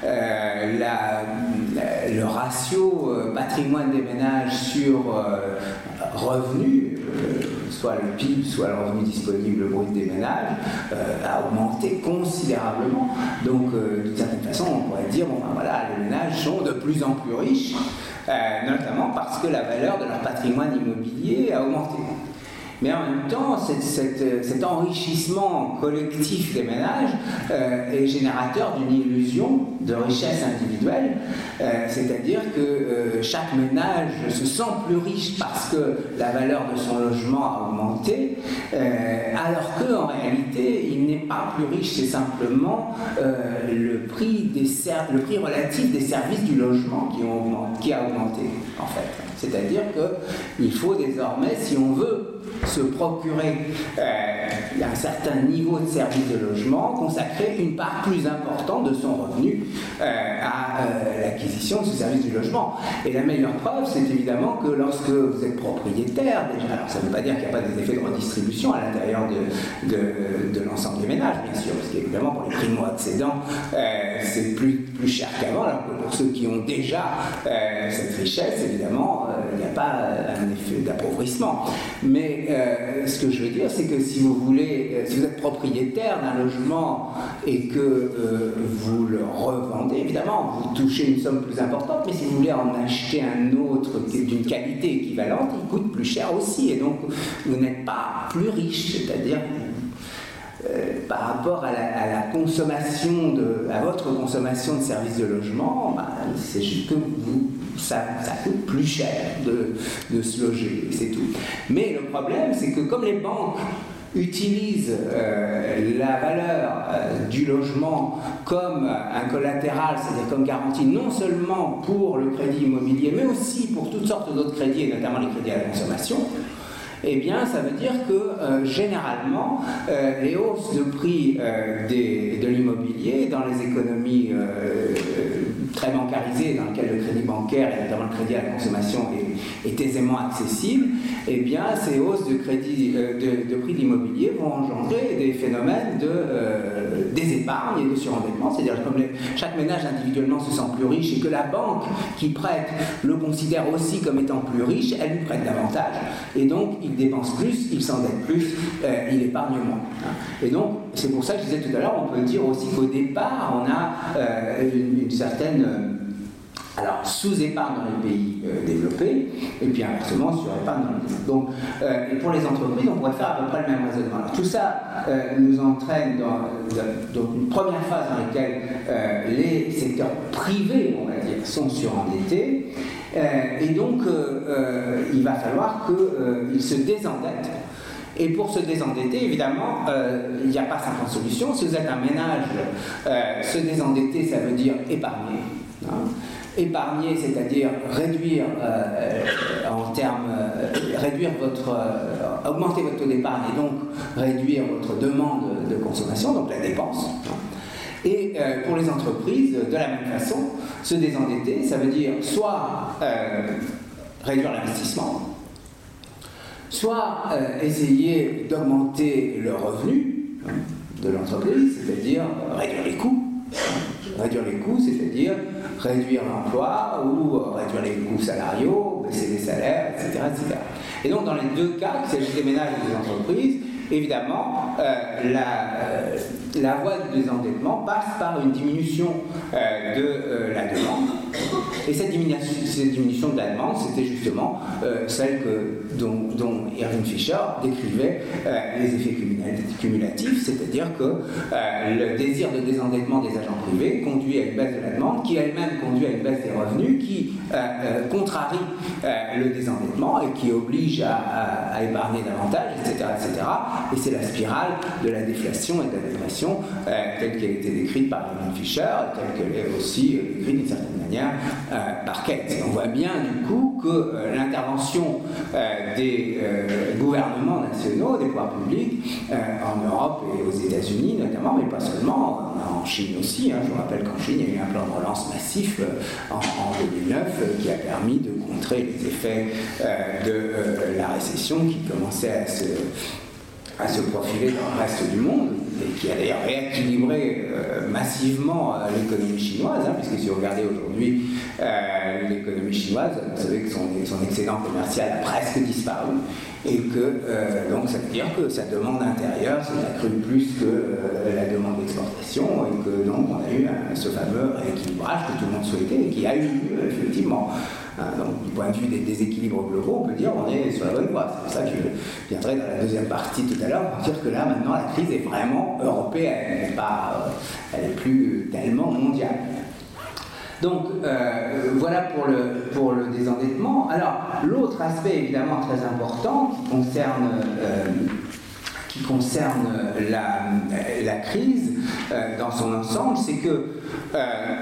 euh, la, la, le ratio euh, patrimoine des ménages sur euh, revenus, euh, soit le P I B, soit le revenu disponible brut des ménages, euh, a augmenté considérablement. Donc, euh, d'une certaine façon, on pourrait dire, bon, ben voilà, les ménages sont de plus en plus riches, euh, notamment parce que la valeur de leur patrimoine immobilier a augmenté. Mais en même temps, cette, cette, cet enrichissement collectif des ménages euh, est générateur d'une illusion de richesse individuelle, euh, c'est-à-dire que euh, chaque ménage se sent plus riche parce que la valeur de son logement a augmenté, euh, alors qu'en réalité, il n'est pas plus riche, c'est simplement euh, le, prix des le prix relatif des services du logement qui, ont augmenté, qui a augmenté, en fait. C'est-à-dire qu'il faut désormais, si on veut se procurer euh, un certain niveau de service de logement, consacrer une part plus importante de son revenu euh, à euh, l'acquisition de ce service du logement. Et la meilleure preuve, c'est évidemment que lorsque vous êtes propriétaire, déjà, alors ça ne veut pas dire qu'il n'y a pas des effets de redistribution à l'intérieur de, de, de l'ensemble des ménages, bien sûr, parce qu'évidemment, pour les primo-accédants, euh, c'est plus, plus cher qu'avant, alors que pour ceux qui ont déjà euh, cette richesse, évidemment, euh, il n'y a pas un effet d'appauvrissement. Mais euh, ce que je veux dire, c'est que si vous voulez, euh, si vous êtes propriétaire d'un logement et que euh, vous le revendez, évidemment, vous touchez une somme plus importante, mais si vous voulez en acheter un autre d'une qualité équivalente, il coûte plus cher aussi, et donc vous n'êtes pas plus riche, c'est-à-dire Euh, par rapport à la, à la consommation, de, à votre consommation de services de logement, bah, c'est juste que vous, ça, ça coûte plus cher de, de se loger, c'est tout. Mais le problème, c'est que comme les banques utilisent euh, la valeur euh, du logement comme un collatéral, c'est-à-dire comme garantie non seulement pour le crédit immobilier, mais aussi pour toutes sortes d'autres crédits, et notamment les crédits à la consommation, eh bien, ça veut dire que, euh, généralement, euh, les hausses de prix euh, des, de l'immobilier dans les économies euh, très bancarisées, dans lesquelles le crédit bancaire et notamment le crédit à la consommation est, est aisément accessible, eh bien, ces hausses de, crédit, euh, de, de prix de l'immobilier vont engendrer des phénomènes de euh, déséquilibre sous-épargne et de surendettement, c'est-à-dire comme les, chaque ménage individuellement se sent plus riche et que la banque qui prête le considère aussi comme étant plus riche, elle lui prête davantage. Et donc, il dépense plus, il s'endette plus, euh, il épargne moins. Et donc, c'est pour ça que je disais tout à l'heure, on peut dire aussi qu'au départ, on a euh, une, une certaine... Euh, alors, sous-épargne dans les pays euh, développés, et puis inversement, sur-épargne dans les pays. Donc, euh, et pour les entreprises, on pourrait faire à peu près le même raisonnement. Alors, tout ça euh, nous entraîne dans, dans une première phase dans laquelle euh, les secteurs privés, on va dire, sont surendettés, euh, et donc euh, euh, il va falloir qu'ils euh, se désendettent. Et pour se désendetter, évidemment, euh, il n'y a pas cinquante solutions. Si vous êtes un ménage, euh, se désendetter, ça veut dire épargner. Hein. Épargner, c'est-à-dire réduire euh, en termes, euh, réduire votre, euh, augmenter votre taux d'épargne et donc réduire votre demande de consommation, donc la dépense. Et euh, pour les entreprises, de la même façon, se désendetter, ça veut dire soit euh, réduire l'investissement, soit euh, essayer d'augmenter le revenu hein, de l'entreprise, c'est-à-dire réduire les coûts. Réduire les coûts, c'est-à-dire réduire l'emploi ou euh, réduire les coûts salariaux, baisser les salaires, et cetera, et cetera. Et donc, dans les deux cas, qu'il s'agisse des ménages ou des entreprises, évidemment, euh, la, euh, la voie du désendettement passe par une diminution euh, de euh, la demande. Et cette diminution, cette diminution de la demande, c'était justement euh, celle que, dont, dont Irving Fisher décrivait euh, les effets cumulatifs, c'est-à-dire que euh, le désir de désendettement des agents privés conduit à une baisse de la demande, qui elle-même conduit à une baisse des revenus, qui euh, euh, contrarie euh, le désendettement et qui oblige à, à, à épargner davantage, et cetera, et cetera. Et c'est la spirale de la déflation et de la dépression euh, telle qu'elle a été décrite par Irving Fisher, telle qu'elle est aussi euh, décrite d'une certaine manière euh, par Keynes. Et on voit bien du coup que euh, l'intervention euh, des euh, gouvernements nationaux, des pouvoirs publics, euh, en Europe et aux États-Unis notamment, mais pas seulement, en Chine aussi. Hein, je vous rappelle qu'en Chine, il y a eu un plan de relance massif euh, en, en deux mille neuf euh, qui a permis de contrer les effets euh, de euh, la récession qui commençait à se à se profiler dans le reste du monde, et qui a d'ailleurs rééquilibré euh, massivement euh, l'économie chinoise, hein, puisque si vous regardez aujourd'hui euh, l'économie chinoise, vous savez que son, son excédent commercial a presque disparu, et que euh, donc ça veut dire que sa demande intérieure s'est accrue plus que euh, la demande d'exportation, et que donc on a eu un, ce fameux rééquilibrage que tout le monde souhaitait, et qui a eu lieu effectivement. Donc, du point de vue des déséquilibres globaux, on peut dire qu'on est sur la bonne voie. C'est pour ça que je viendrai dans la deuxième partie tout à l'heure pour dire que là, maintenant, la crise est vraiment européenne. Elle n'est pas, elle est plus tellement mondiale. Donc, euh, voilà pour le, pour le désendettement. Alors, l'autre aspect, évidemment, très important, qui concerne... Euh, qui concerne la, la crise euh, dans son ensemble, c'est que euh,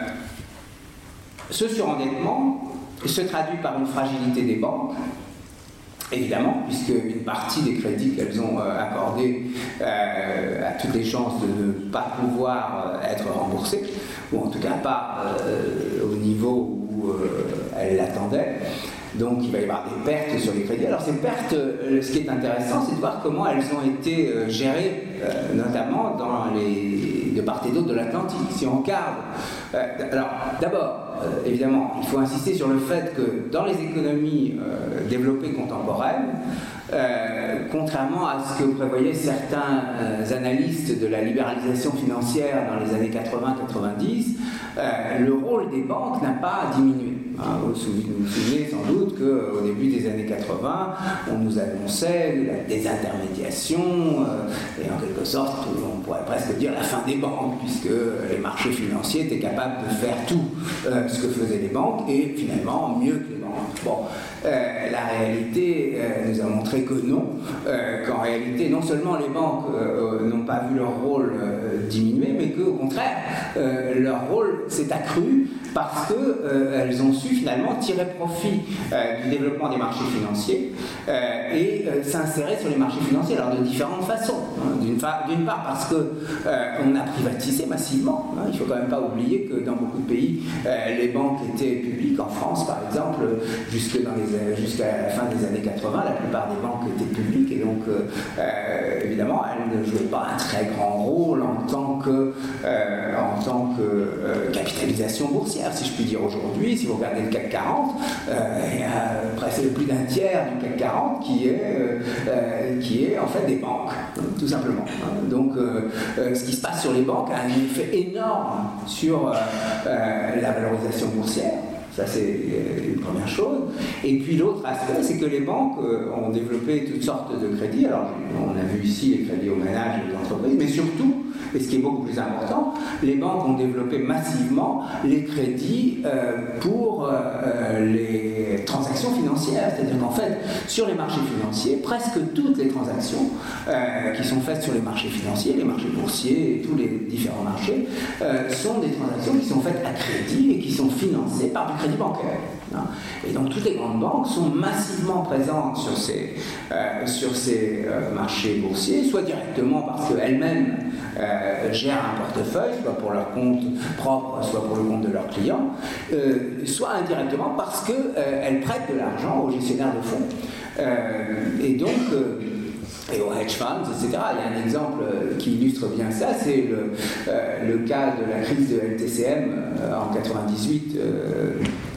ce surendettement se traduit par une fragilité des banques, évidemment, puisque une partie des crédits qu'elles ont euh, accordés euh, a toutes les chances de ne pas pouvoir euh, être remboursées, ou en tout cas pas euh, au niveau où euh, elles l'attendaient. Donc il va y avoir des pertes sur les crédits. Alors ces pertes, euh, ce qui est intéressant, c'est de voir comment elles ont été euh, gérées, euh, notamment dans les, de part et d'autre de l'Atlantique. Si on regarde, euh, alors d'abord, Euh, évidemment, il faut insister sur le fait que dans les économies euh, développées contemporaines, euh, contrairement à ce que prévoyaient certains euh, analystes de la libéralisation financière dans les années quatre-vingts quatre-vingt-dix, euh, le rôle des banques n'a pas diminué. Hein, vous vous souvenez sans doute qu'au début des années quatre-vingts, on nous annonçait la désintermédiation euh, et en quelque sorte, on pourrait presque dire la fin des banques, puisque les marchés financiers étaient capables de faire tout euh, ce que faisaient les banques et finalement mieux que les banques. Bon, euh, la réalité euh, nous a montré que non, euh, qu'en réalité, non seulement les banques euh, n'ont pas vu leur rôle euh, diminuer, mais qu'au contraire, euh, leur rôle s'est accru parce qu'elles euh, ont su finalement tirer profit euh, du développement des marchés financiers euh, et euh, s'insérer sur les marchés financiers, alors de différentes façons. Hein. D'une part parce qu'on euh, a privatisé massivement, hein. Il ne faut quand même pas oublier que dans beaucoup de pays, euh, les banques étaient publiques. En France, par exemple, jusque dans les, jusqu'à la fin des années quatre-vingts, la plupart des banques étaient publiques et donc, euh, évidemment, elles ne jouaient pas un très grand rôle en tant que, euh, en tant que euh, capitalisation boursière, si je puis dire aujourd'hui. Si vous regardez le C A C quarante, euh, il y a presque plus d'un tiers du C A C quarante qui est, euh, qui est en fait des banques, tout simplement. Donc euh, euh, ce qui se passe sur les banques a un effet énorme sur euh, euh, la valorisation boursière. Ça, c'est une première chose. Et puis l'autre aspect, c'est que les banques euh, ont développé toutes sortes de crédits. Alors, on a vu ici les crédits aux ménages et aux entreprises, mais surtout, et ce qui est beaucoup plus important, les banques ont développé massivement les crédits euh, pour euh, les transactions financières. C'est-à-dire qu'en fait, sur les marchés financiers, presque toutes les transactions euh, qui sont faites sur les marchés financiers, les marchés boursiers et tous les différents marchés, euh, sont des transactions qui sont faites à crédit et qui sont financées par du crédit bancaire. Et donc toutes les grandes banques sont massivement présentes sur ces, euh, sur ces euh, marchés boursiers, soit directement parce qu'elles-mêmes euh, gèrent un portefeuille, soit pour leur compte propre, soit pour le compte de leurs clients, euh, soit indirectement parce qu'elles euh, prêtent de l'argent aux gestionnaires de fonds. Euh, et donc, euh, et aux hedge funds, et cetera. Il y a un exemple qui illustre bien ça, c'est le, euh, le cas de la crise de L T C M euh, en quatre-vingt-dix-huit. Euh,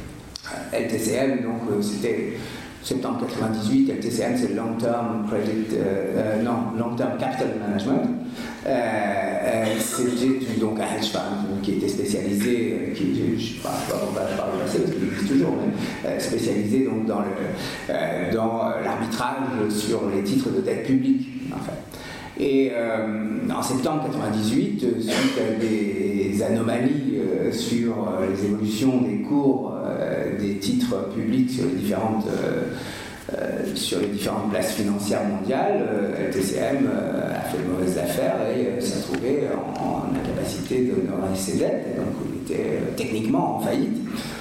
L T C M, donc euh, c'était septembre quatre-vingt-dix-huit. L T C M, c'est Long Term Credit, euh, euh, non, Long Term Capital Management. Euh, euh, c'était donc un hedge fund qui était spécialisé, qui, je ne sais pas pourquoi je parle de ça parce qu'il existe toujours, mais euh, spécialisé donc dans, le, euh, dans l'arbitrage sur les titres de dette publique, en fait. Et euh, en septembre quatre-vingt-dix-huit, suite à des anomalies euh, sur euh, les évolutions des cours euh, des titres publics sur les différentes, euh, euh, sur les différentes places financières mondiales, euh, L T C M euh, a fait de mauvaises affaires et euh, s'est trouvé en, en incapacité d'honorer ses dettes, et donc il était euh, techniquement en faillite.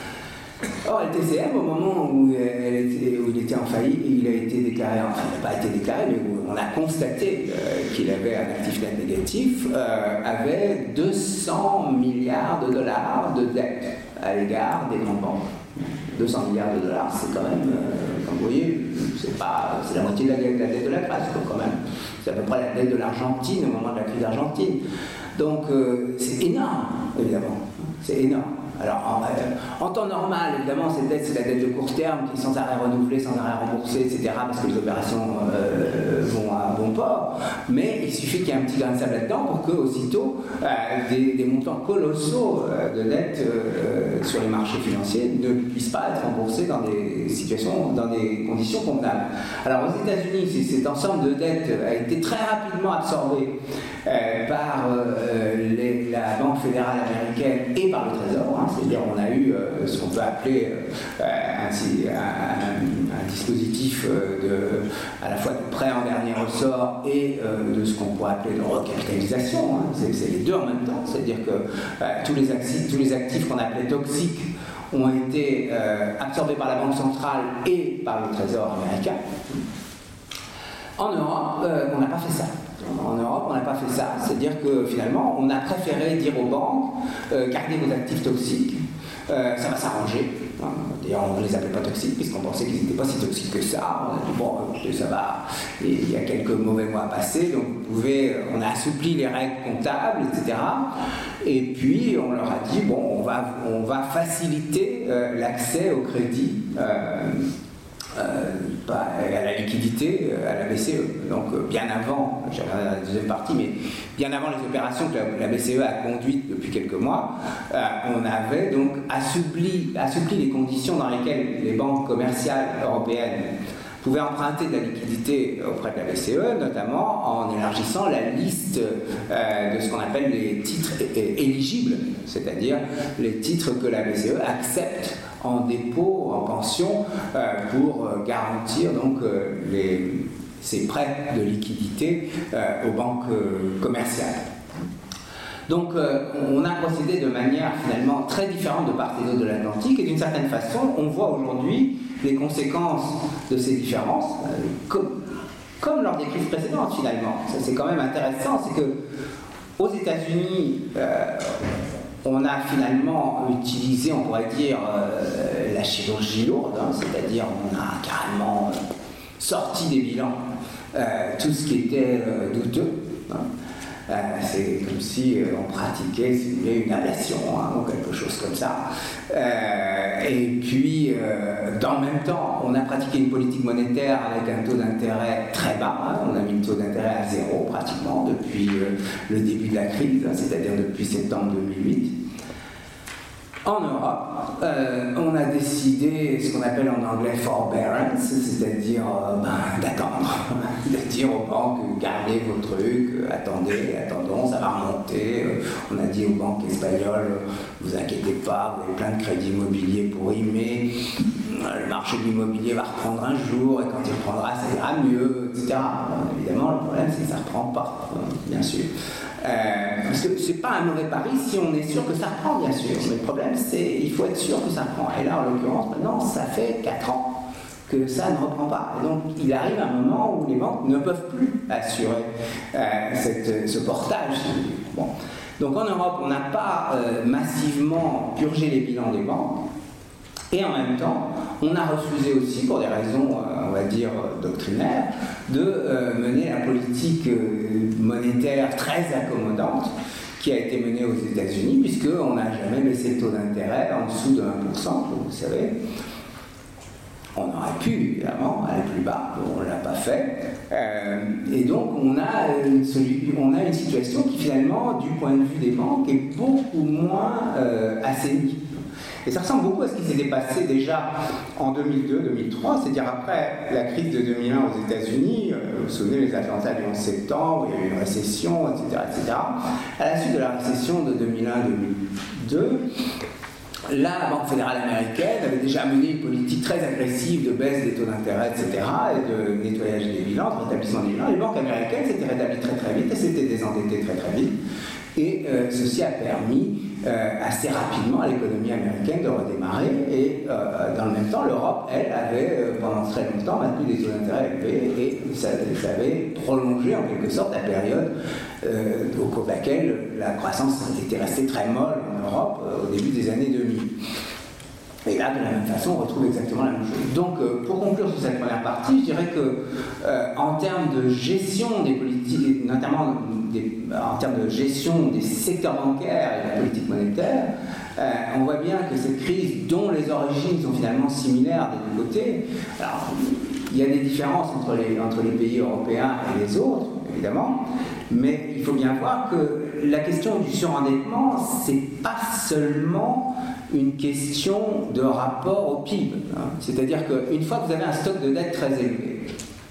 Or, L T C M, au moment où, elle était, où il était en faillite, il a été déclaré, enfin, il n'a pas été déclaré, mais où on a constaté euh, qu'il avait un actif net négatif, euh, avait deux cents milliards de dollars de dette à l'égard des grandes banques. deux cents milliards de dollars, c'est quand même, euh, comme vous voyez, c'est pas, c'est la moitié de la, de la dette de la Grèce, quand même. C'est à peu près la dette de l'Argentine au moment de la crise d'Argentine. Donc, euh, c'est énorme, évidemment. C'est énorme. Alors, en, euh, en temps normal, évidemment, cette dette, c'est la dette de court terme qui est sans arrêt renouvelée, sans arrêt remboursée, et cetera, parce que les opérations euh, vont à bon port. Mais il suffit qu'il y ait un petit grain de sable là-dedans pour que, aussitôt, euh, des, des montants colossaux euh, de dette euh, sur les marchés financiers ne puissent pas être remboursés dans des situations, dans des conditions convenables. Alors, aux États-Unis, cet ensemble de dettes a été très rapidement absorbé euh, par euh, les, la Banque fédérale américaine et par le Trésor. Hein. C'est-à-dire on a eu euh, ce qu'on peut appeler euh, un, un, un dispositif euh, de, à la fois de prêt en dernier ressort et euh, de ce qu'on pourrait appeler de recapitalisation. Hein. C'est, c'est les deux en même temps. C'est-à-dire que euh, tous les actifs, tous les actifs qu'on appelait toxiques ont été euh, absorbés par la Banque centrale et par le Trésor américain. En Europe, euh, on n'a pas fait ça. En Europe, on n'a pas fait ça. C'est-à-dire que finalement, on a préféré dire aux banques euh, gardez vos actifs toxiques, euh, ça va s'arranger. D'ailleurs, on ne les appelait pas toxiques puisqu'on pensait qu'ils n'étaient pas si toxiques que ça. On a dit bon, écoutez, ça va. Et il y a quelques mauvais mois à passer, donc vous pouvez. On a assoupli les règles comptables, et cetera. Et puis on leur a dit bon, on va, on va faciliter euh, l'accès au crédit. Euh, Euh, à la liquidité, à la B C E. Donc euh, bien avant, j'avais la deuxième partie, mais bien avant les opérations que la, la B C E a conduites depuis quelques mois, euh, on avait donc assoupli, assoupli les conditions dans lesquelles les banques commerciales européennes pouvaient emprunter de la liquidité auprès de la B C E, notamment en élargissant la liste euh, de ce qu'on appelle les titres éligibles, c'est-à-dire les titres que la B C E accepte en dépôt, en pension, euh, pour euh, garantir donc euh, les, ces prêts de liquidité euh, aux banques euh, commerciales. Donc euh, on a procédé de manière finalement très différente de part et d'autre de l'Atlantique, et d'une certaine façon on voit aujourd'hui les conséquences de ces différences, euh, comme, comme lors des crises précédentes finalement. Ça c'est quand même intéressant, c'est que aux États-Unis, euh, on a finalement utilisé, on pourrait dire, euh, la chirurgie lourde, hein, c'est-à-dire on a carrément sorti des bilans euh, tout ce qui était euh, douteux. Hein. Euh, c'est comme si euh, on pratiquait, si vous voulez, une ablation hein, ou quelque chose comme ça. Euh, et puis, euh, dans le même temps, on a pratiqué une politique monétaire avec un taux d'intérêt très bas. Hein, on a mis le taux d'intérêt à zéro pratiquement depuis euh, le début de la crise, hein, c'est-à-dire depuis septembre deux mille huit. En Europe, euh, on a décidé ce qu'on appelle en anglais forbearance, c'est-à-dire euh, ben, d'attendre, de dire aux banques gardez vos trucs, attendez, attendons, ça va remonter. On a dit aux banques espagnoles vous inquiétez pas, vous avez plein de crédits immobiliers pourris, mais le marché de l'immobilier va reprendre un jour et quand il reprendra, ça ira mieux, et cetera. Alors, évidemment, le problème c'est que ça ne reprend pas, bien sûr. Euh, parce que c'est pas un mauvais pari si on est sûr que ça reprend, bien sûr. Mais le problème, c'est qu'il faut être sûr que ça reprend. Et là, en l'occurrence, maintenant, ça fait quatre ans que ça ne reprend pas. Et donc, il arrive un moment où les banques ne peuvent plus assurer euh, cette, ce portage. Bon. Donc, en Europe, on n'a pas euh, massivement purgé les bilans des banques. Et en même temps, on a refusé aussi, pour des raisons, on va dire, doctrinaires, de euh, mener la politique euh, monétaire très accommodante qui a été menée aux États-Unis, puisqu'on n'a jamais baissé le taux d'intérêt en dessous de un pour cent, vous savez. On aurait pu, évidemment, aller plus bas, on ne l'a pas fait. Euh, et donc, on a, une on a une situation qui, finalement, du point de vue des banques, est beaucoup moins euh, assainie. Et ça ressemble beaucoup à ce qui s'était passé déjà en deux mille deux deux mille trois, c'est-à-dire après la crise de deux mille un aux États-Unis, euh, vous vous souvenez les attentats du onze septembre, il y a eu une récession, et cetera, et cetera. À la suite de la récession de deux mille un deux mille deux, la Banque fédérale américaine avait déjà mené une politique très agressive de baisse des taux d'intérêt, et cetera, et de nettoyage des bilans, de rétablissement des bilans. Les banques américaines s'étaient rétablies très très vite et s'étaient désendettées très très vite. Et euh, ceci a permis euh, assez rapidement à l'économie américaine de redémarrer. Et euh, dans le même temps, l'Europe, elle, avait euh, pendant très longtemps maintenu des taux d'intérêt élevés et ça, ça avait prolongé en quelque sorte la période euh, au cours de laquelle la croissance était restée très molle en Europe euh, au début des années deux mille. Et là, de la même façon, on retrouve exactement la même chose. Donc, euh, pour conclure sur cette première partie, je dirais que, euh, en termes de gestion des politiques, notamment des, en termes de gestion des secteurs bancaires et de la politique monétaire, euh, on voit bien que cette crise, dont les origines sont finalement similaires des deux côtés, alors, il y a des différences entre les, entre les pays européens et les autres, évidemment, mais il faut bien voir que la question du surendettement, c'est pas seulement une question de rapport au P I B. Hein. C'est-à-dire qu'une fois que vous avez un stock de dette très élevé,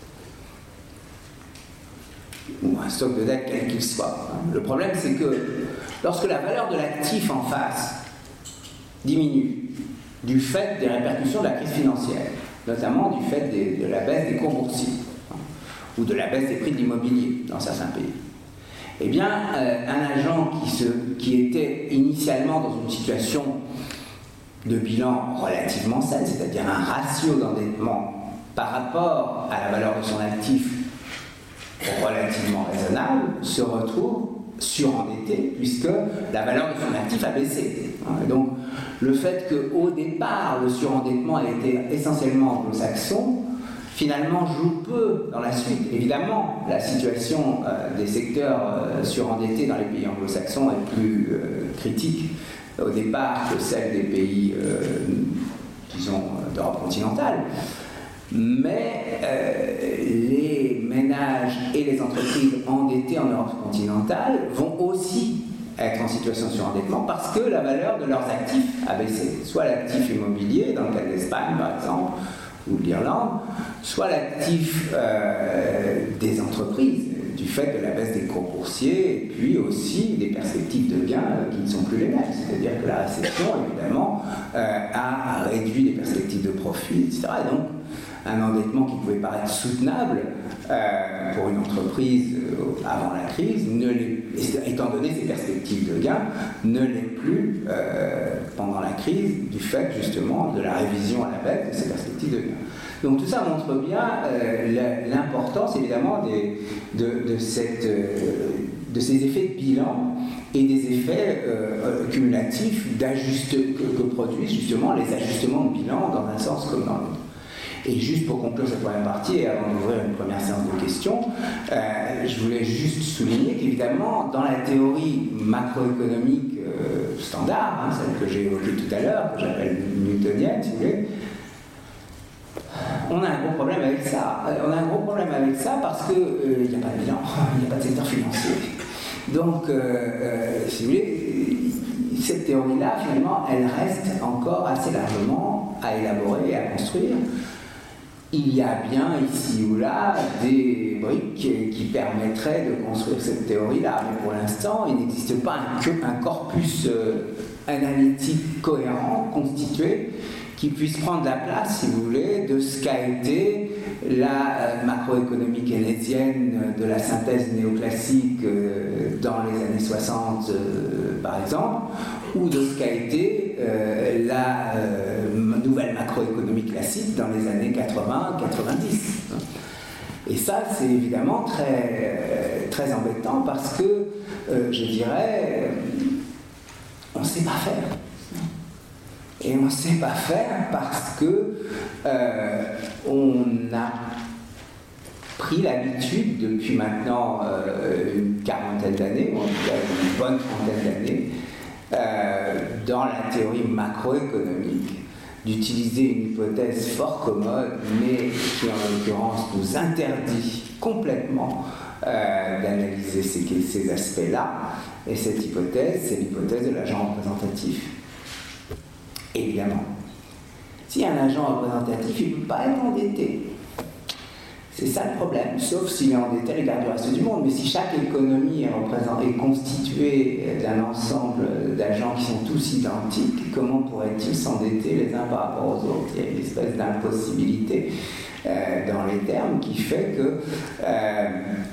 ou un stock de dette quel qu'il soit, hein, le problème c'est que lorsque la valeur de l'actif en face diminue du fait des répercussions de la crise financière, notamment du fait des, de la baisse des cours boursiers, hein, ou de la baisse des prix de l'immobilier dans certains pays, eh bien, euh, un agent qui, se, qui était initialement dans une situation de bilan relativement saine, c'est-à-dire un ratio d'endettement par rapport à la valeur de son actif relativement raisonnable, se retrouve surendetté puisque la valeur de son actif a baissé. Et donc, le fait qu'au départ, le surendettement a été essentiellement anglo-saxon, finalement joue peu dans la suite. Évidemment, la situation euh, des secteurs euh, surendettés dans les pays anglo-saxons est plus euh, critique au départ que celle des pays, euh, disons, d'Europe continentale. Mais euh, les ménages et les entreprises endettées en Europe continentale vont aussi être en situation de surendettement parce que la valeur de leurs actifs a baissé. Soit l'actif immobilier, dans le cas de l'Espagne par exemple, ou de l'Irlande, soit l'actif euh, des entreprises, du fait de la baisse des cours boursiers, et puis aussi des perspectives de gains euh, qui ne sont plus les mêmes. C'est-à-dire que la récession, évidemment, euh, a réduit les perspectives de profit, et cetera. Et donc, un endettement qui pouvait paraître soutenable euh, pour une entreprise euh, avant la crise, ne étant donné ses perspectives de gains, ne l'est plus euh, pendant la crise, du fait justement de la révision à la baisse de ses perspectives de gains. Donc tout ça montre bien euh, l'importance évidemment des, de, de, cette, euh, de ces effets de bilan et des effets euh, cumulatifs que, que produisent justement les ajustements de bilan dans un sens comme dans l'autre. Et juste pour conclure cette première partie, et avant d'ouvrir une première séance de questions, euh, je voulais juste souligner qu'évidemment, dans la théorie macroéconomique euh, standard, hein, celle que j'ai évoquée tout à l'heure, que j'appelle newtonienne, si vous voulez, on a un gros problème avec ça. On a un gros problème avec ça parce qu'il n'y euh, a pas de bilan, il n'y a pas de secteur financier. Donc, euh, euh, si vous voulez, cette théorie-là, finalement, elle reste encore assez largement à élaborer et à construire. Il y a bien ici ou là des briques qui permettraient de construire cette théorie-là, mais pour l'instant, il n'existe pas un, un corpus euh, analytique cohérent, constitué, qui puisse prendre la place, si vous voulez, de ce qu'a été la euh, macroéconomie keynésienne de la synthèse néoclassique euh, dans les années soixante, euh, par exemple, ou de ce qu'a été euh, la euh, nouvelle macroéconomie classique dans les années quatre-vingts quatre-vingt-dix. Et ça, c'est évidemment très, euh, très embêtant parce que, euh, je dirais, on ne sait pas faire. Et on ne sait pas faire parce que euh, on a pris l'habitude depuis maintenant euh, une quarantaine d'années, ou en tout cas une bonne trentaine d'années, euh, dans la théorie macroéconomique, d'utiliser une hypothèse fort commode, mais qui en l'occurrence nous interdit complètement euh, d'analyser ces, ces aspects-là. Et cette hypothèse, c'est l'hypothèse de l'agent représentatif. Évidemment. Si un agent représentatif, il ne peut pas être endetté. C'est ça le problème, sauf s'il est endetté à l'égard du reste du monde. Mais si chaque économie est, est constituée d'un ensemble d'agents qui sont tous identiques, comment pourraient-ils s'endetter les uns par rapport aux autres? Il y a une espèce d'impossibilité euh, dans les termes qui fait que... Euh,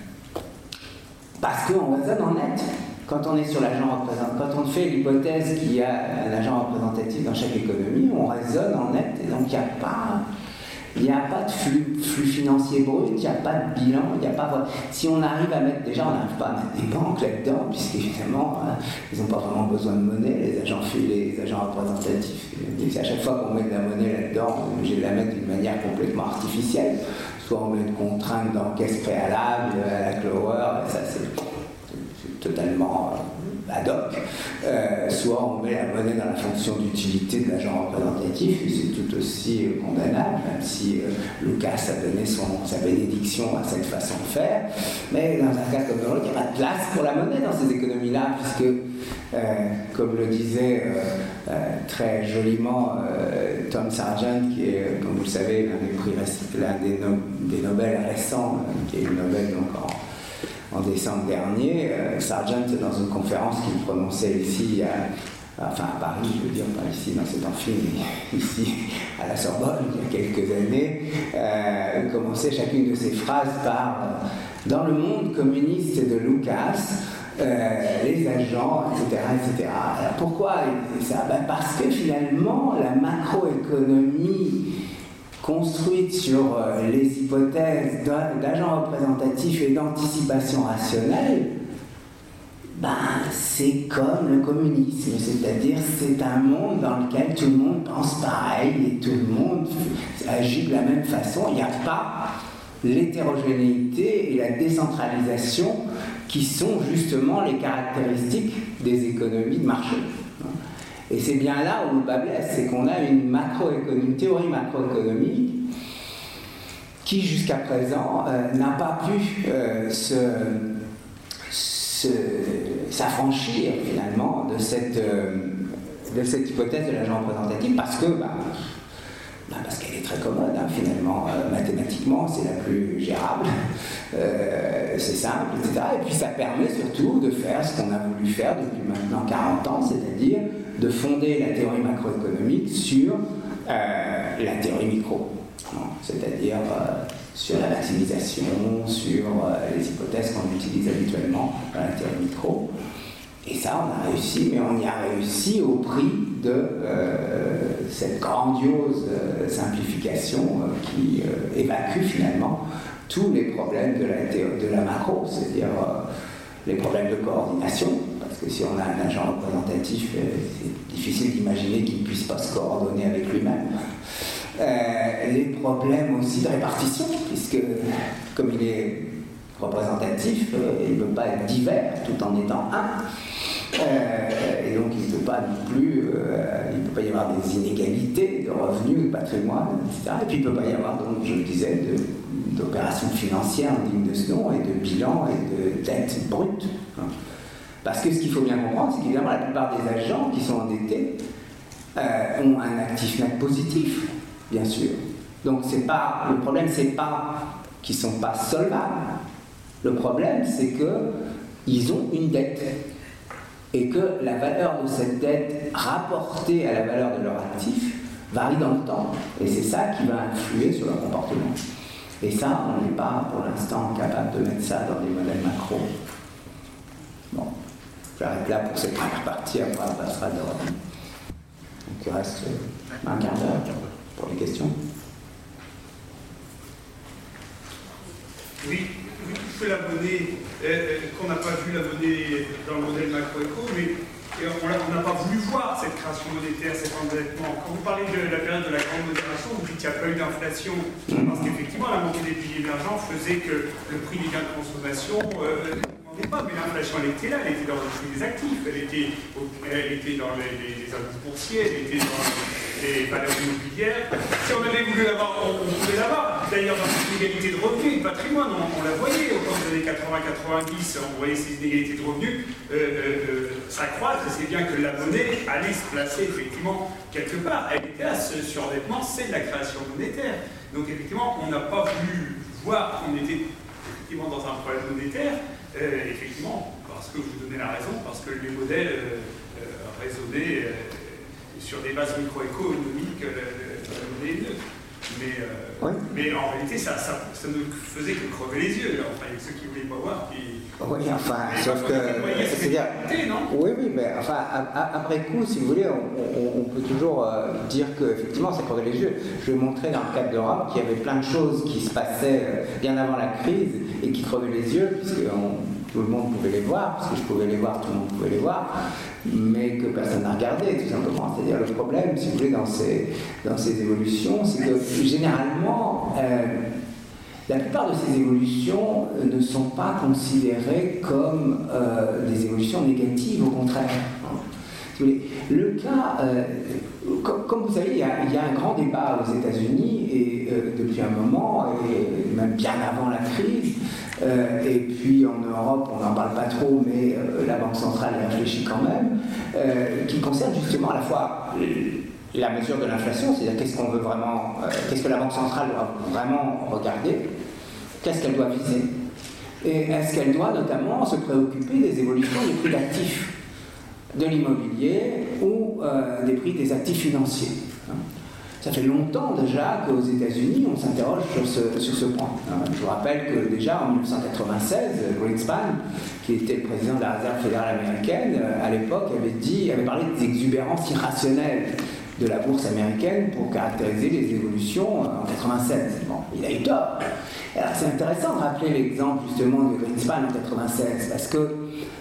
parce qu'on raisonne en net. Quand on est sur l'agent représentatif, quand on fait l'hypothèse qu'il y a un agent représentatif dans chaque économie, on raisonne en net, et donc il n'y a pas, il n'y a pas de flux, flux financier brut, il n'y a pas de bilan, il n'y a pas. Si on arrive à mettre, déjà on n'arrive pas à mettre des banques là-dedans, puisqu'évidemment hein, ils n'ont pas vraiment besoin de monnaie, les agents les agents représentatifs. Et à chaque fois qu'on met de la monnaie là-dedans, on est obligé de la mettre d'une manière complètement artificielle. Soit on met une contrainte d'encaisse préalable à la clower, et ça c'est totalement ad hoc, euh, soit on met la monnaie dans la fonction d'utilité de l'agent représentatif, et c'est tout aussi euh, condamnable, même si euh, Lucas a donné son, sa bénédiction à cette façon de faire. Mais dans un cas comme dans l'autre, il n'y a pas de place pour la monnaie dans ces économies-là, puisque, euh, comme le disait euh, euh, très joliment euh, Tom Sargent, qui est, comme vous le savez, l'un des, prix, l'un des, no, des Nobel récents, euh, qui est le Nobel donc en En décembre dernier, euh, Sargent, dans une conférence qu'il prononçait ici, à, enfin à Paris, je veux dire, pas ici dans cet amphi, mais ici à la Sorbonne, il y a quelques années, euh, commençait chacune de ses phrases par euh, « Dans le monde communiste de Lucas, euh, les agents, et cetera et cetera » Alors pourquoi il disait ça? Ben parce que finalement, la macroéconomie construite sur euh, les hypothèses d'agents représentatifs et d'anticipation rationnelle, ben, c'est comme le communisme, c'est-à-dire c'est un monde dans lequel tout le monde pense pareil et tout le monde agit de la même façon. Il n'y a pas l'hétérogénéité et la décentralisation qui sont justement les caractéristiques des économies de marché. Et c'est bien là où le bas blesse, c'est qu'on a une macroéconomie, une théorie macroéconomique qui jusqu'à présent euh, n'a pas pu euh, se, se, s'affranchir finalement de cette, euh, de cette hypothèse de l'agent représentatif parce que bah, bah parce qu'elle est très commode hein, finalement, euh, mathématiquement c'est la plus gérable, euh, c'est simple, et cetera. Et puis ça permet surtout de faire ce qu'on a voulu faire depuis maintenant quarante ans, c'est-à-dire de fonder la théorie macroéconomique sur euh, la théorie micro, c'est-à-dire euh, sur la maximisation, sur euh, les hypothèses qu'on utilise habituellement dans la théorie micro. Et ça, on a réussi, mais on y a réussi au prix de euh, cette grandiose euh, simplification euh, qui euh, évacue finalement tous les problèmes de la, théo- de la macro, c'est-à-dire euh, les problèmes de coordination, parce que si on a un agent représentatif, euh, c'est difficile d'imaginer qu'il ne puisse pas se coordonner avec lui-même. euh, les problèmes aussi de répartition, puisque comme il est représentatif, euh, il ne peut pas être divers tout en étant un. Euh, et donc il ne peut pas non plus, euh, il ne peut pas y avoir des inégalités de revenus, de patrimoine, et cetera. Et puis il ne peut pas y avoir, donc je le disais, d'opérations financières dignes de ce nom, et de bilan et de dette brute. Parce que ce qu'il faut bien comprendre, c'est qu'évidemment la plupart des agents qui sont endettés euh, ont un actif net positif, bien sûr. Donc c'est pas, le problème, c'est pas qu'ils ne sont pas solvables. Le problème, c'est qu'ils ont une dette. Et que la valeur de cette dette rapportée à la valeur de leur actif varie dans le temps. Et c'est ça qui va influer sur leur comportement. Et ça, on n'est pas pour l'instant capable de mettre ça dans des modèles macro. Bon, j'arrête là pour cette première partie, après on passera de Donc il reste un quart d'heure pour les questions. Oui. Vu la monnaie, euh, qu'on n'a pas vu la monnaie dans le modèle macroéco, mais on n'a pas voulu voir cette création monétaire, cet endettement. Quand vous parlez de la période de la grande modération, vous dites qu'il n'y a pas eu d'inflation, parce qu'effectivement la montée des pays émergents faisait que le prix des biens de consommation euh, n'augmentait pas, mais l'inflation elle était là, elle était dans le prix des actifs, elle était, elle était dans les, les, les indices boursiers, elle était dans les valeurs immobilières. Si on avait voulu l'avoir, on, on pouvait l'avoir. D'ailleurs, dans cette inégalité de revenus et de patrimoine, on, on la voyait au cours des années quatre-vingts quatre-vingt-dix, on voyait ces inégalités de revenus euh, euh, s'accroître, et c'est bien que la monnaie allait se placer effectivement quelque part. Elle était à ce surendettement, c'est de la création monétaire. Donc effectivement, on n'a pas voulu voir qu'on était effectivement dans un problème monétaire, euh, effectivement, parce que vous donnez la raison, parce que les modèles euh, euh, raisonnaient euh, sur des bases microéconomiques, la monnaie est neutre. Mais, euh, oui. mais en réalité, ça, ça, ça ne faisait que crever les yeux. Enfin, il y a ceux qui ne voulaient pas voir. Qui... Oui, enfin, sauf que. C'est-à-dire. Oui, oui, mais enfin, après coup, si vous voulez, on, on, on peut toujours euh, dire qu'effectivement, ça crevait les yeux. Je vais montrer dans le cadre d'Europe qu'il y avait plein de choses qui se passaient bien avant la crise et qui crevaient les yeux, puisque on, tout le monde pouvait les voir, parce que je pouvais les voir, tout le monde pouvait les voir, mais que personne n'a regardé, tout simplement. C'est-à-dire, le problème, si vous voulez, dans ces, dans ces évolutions, c'est que généralement, euh, la plupart de ces évolutions ne sont pas considérées comme euh, des évolutions négatives, au contraire. Si vous voulez. Le cas, euh, comme, comme vous savez, il y, a, il y a un grand débat aux États-Unis, et euh, depuis un moment, et même bien avant la crise, euh, et puis en Europe, on n'en parle pas trop, mais euh, la Banque centrale y réfléchit quand même, euh, qui concerne justement à la fois la mesure de l'inflation, c'est-à-dire qu'est-ce qu'on veut vraiment, euh, qu'est-ce que la Banque centrale doit vraiment regarder, qu'est-ce qu'elle doit viser, et est-ce qu'elle doit notamment se préoccuper des évolutions des prix d'actifs, de l'immobilier ou euh, des prix des actifs financiers. Ça fait longtemps déjà qu'aux États-Unis, on s'interroge sur ce, sur ce point. Je vous rappelle que déjà en dix-neuf cent quatre-vingt-seize, Greenspan, qui était le président de la Réserve fédérale américaine, à l'époque avait dit, avait parlé des exubérances irrationnelles de la bourse américaine pour caractériser les évolutions en quatre-vingt-seize. Bon, il a eu tort. Alors c'est intéressant de rappeler l'exemple justement de Greenspan en quatre-vingt-seize, parce que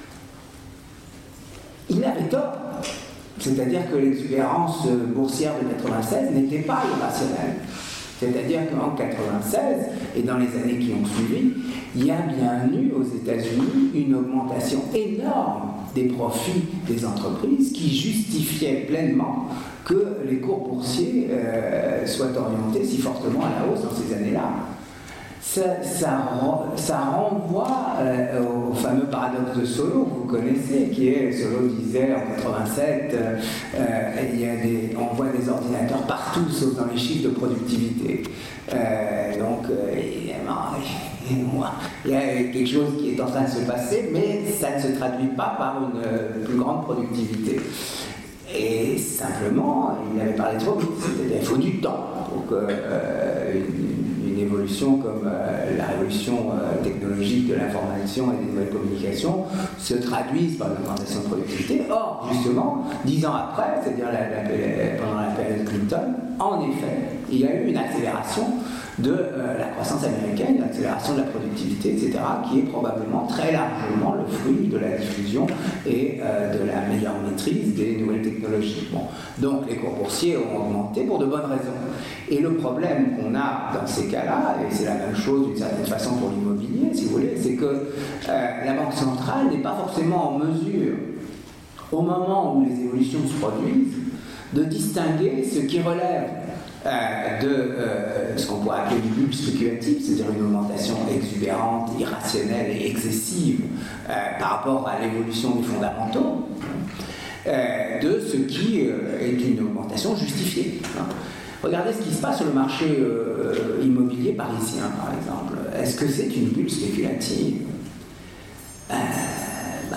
il avait tort. C'est-à-dire que l'exubérance boursière de quatre-vingt-seize n'était pas irrationnelle. C'est-à-dire qu'en quatre-vingt-seize, et dans les années qui ont suivi, il y a bien eu aux États-Unis une augmentation énorme des profits des entreprises qui justifiait pleinement que les cours boursiers euh, soient orientés si fortement à la hausse dans ces années-là. Ça, ça, ça renvoie euh, au fameux paradoxe de Solow que vous connaissez, qui est, Solow disait en quatre-vingt-sept, euh, euh, il y a des, on voit des ordinateurs partout sauf dans les chiffres de productivité. Euh, donc euh, évidemment, il y a quelque chose qui est en train de se passer, mais ça ne se traduit pas par une euh, plus grande productivité. Et simplement, il avait parlé trop vite, c'est-à-dire qu'il faut du temps pour que euh, une, une évolution comme euh, la révolution euh, technologique de l'information et des nouvelles communications se traduise par une augmentation de productivité. Or, justement, dix ans après, c'est-à-dire la, la, pendant la période Clinton, en effet, il y a eu une accélération de euh, la croissance américaine, l'accélération de la productivité, et cetera, qui est probablement très largement le fruit de la diffusion et euh, de la meilleure maîtrise des nouvelles technologies. Bon. Donc les cours boursiers ont augmenté pour de bonnes raisons. Et le problème qu'on a dans ces cas-là, et c'est la même chose d'une certaine façon pour l'immobilier, si vous voulez, c'est que euh, la Banque centrale n'est pas forcément en mesure, au moment où les évolutions se produisent, de distinguer ce qui relève euh, de euh, ce qu'on pourrait appeler du bulle spéculatif, c'est-à-dire une augmentation exubérante, irrationnelle et excessive euh, par rapport à l'évolution des fondamentaux, euh, de ce qui euh, est une augmentation justifiée. Hein. Regardez ce qui se passe sur le marché euh, immobilier parisien, par exemple. Est-ce que c'est une bulle spéculative? euh, bah,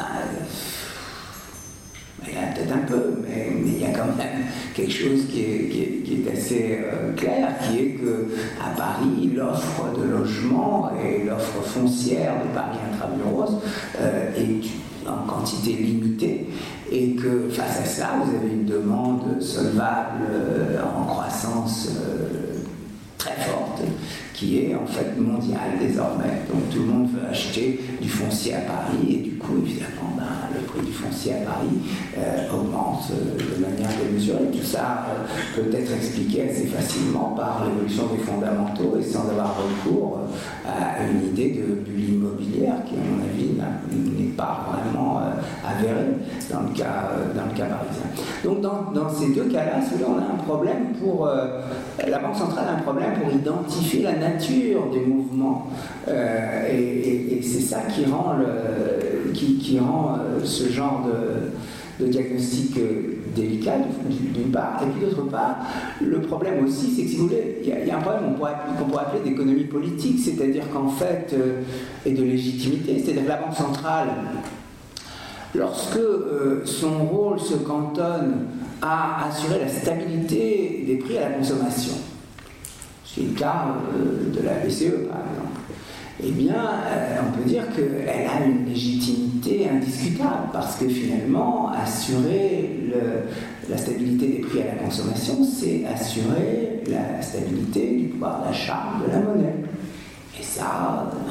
Il y en a peut-être un peu, mais, mais il y a quand même quelque chose qui est, qui est, qui est assez euh, clair, qui est qu'à Paris, l'offre de logement et l'offre foncière de Paris intramuros euh, est en quantité limitée, et que face à cela, vous avez une demande solvable euh, en croissance euh, très forte, qui est en fait mondiale désormais. Donc tout le monde veut acheter du foncier à Paris, et du coup, évidemment, ben, le prix du foncier à Paris euh, augmente euh, de manière démesurée. Tout ça euh, peut être expliqué assez facilement par l'évolution des fondamentaux et sans avoir recours euh, à une idée de bulle immobilière qui, à mon avis, n'est pas vraiment euh, avérée dans le cas, euh, dans le cas parisien. Donc dans, dans ces deux cas-là, on a un problème pour... Euh, la Banque centrale a un problème pour identifier la nature des mouvements. Euh, et, et, et c'est ça qui rend, le, qui, qui rend euh, ce genre de, de diagnostic euh, délicat, d'une part. Et puis d'autre part, le problème aussi, c'est que si vous voulez, il y, y a un problème qu'on pourrait, qu'on pourrait appeler d'économie politique, c'est-à-dire qu'en fait, euh, et de légitimité, c'est-à-dire que la Banque centrale, lorsque euh, son rôle se cantonne à assurer la stabilité des prix à la consommation, c'est le cas euh, de la B C E par exemple, eh bien euh, on peut dire qu'elle a une légitimité indiscutable, parce que finalement assurer le, la stabilité des prix à la consommation, c'est assurer la stabilité du pouvoir d'achat de la monnaie. Et ça, ben,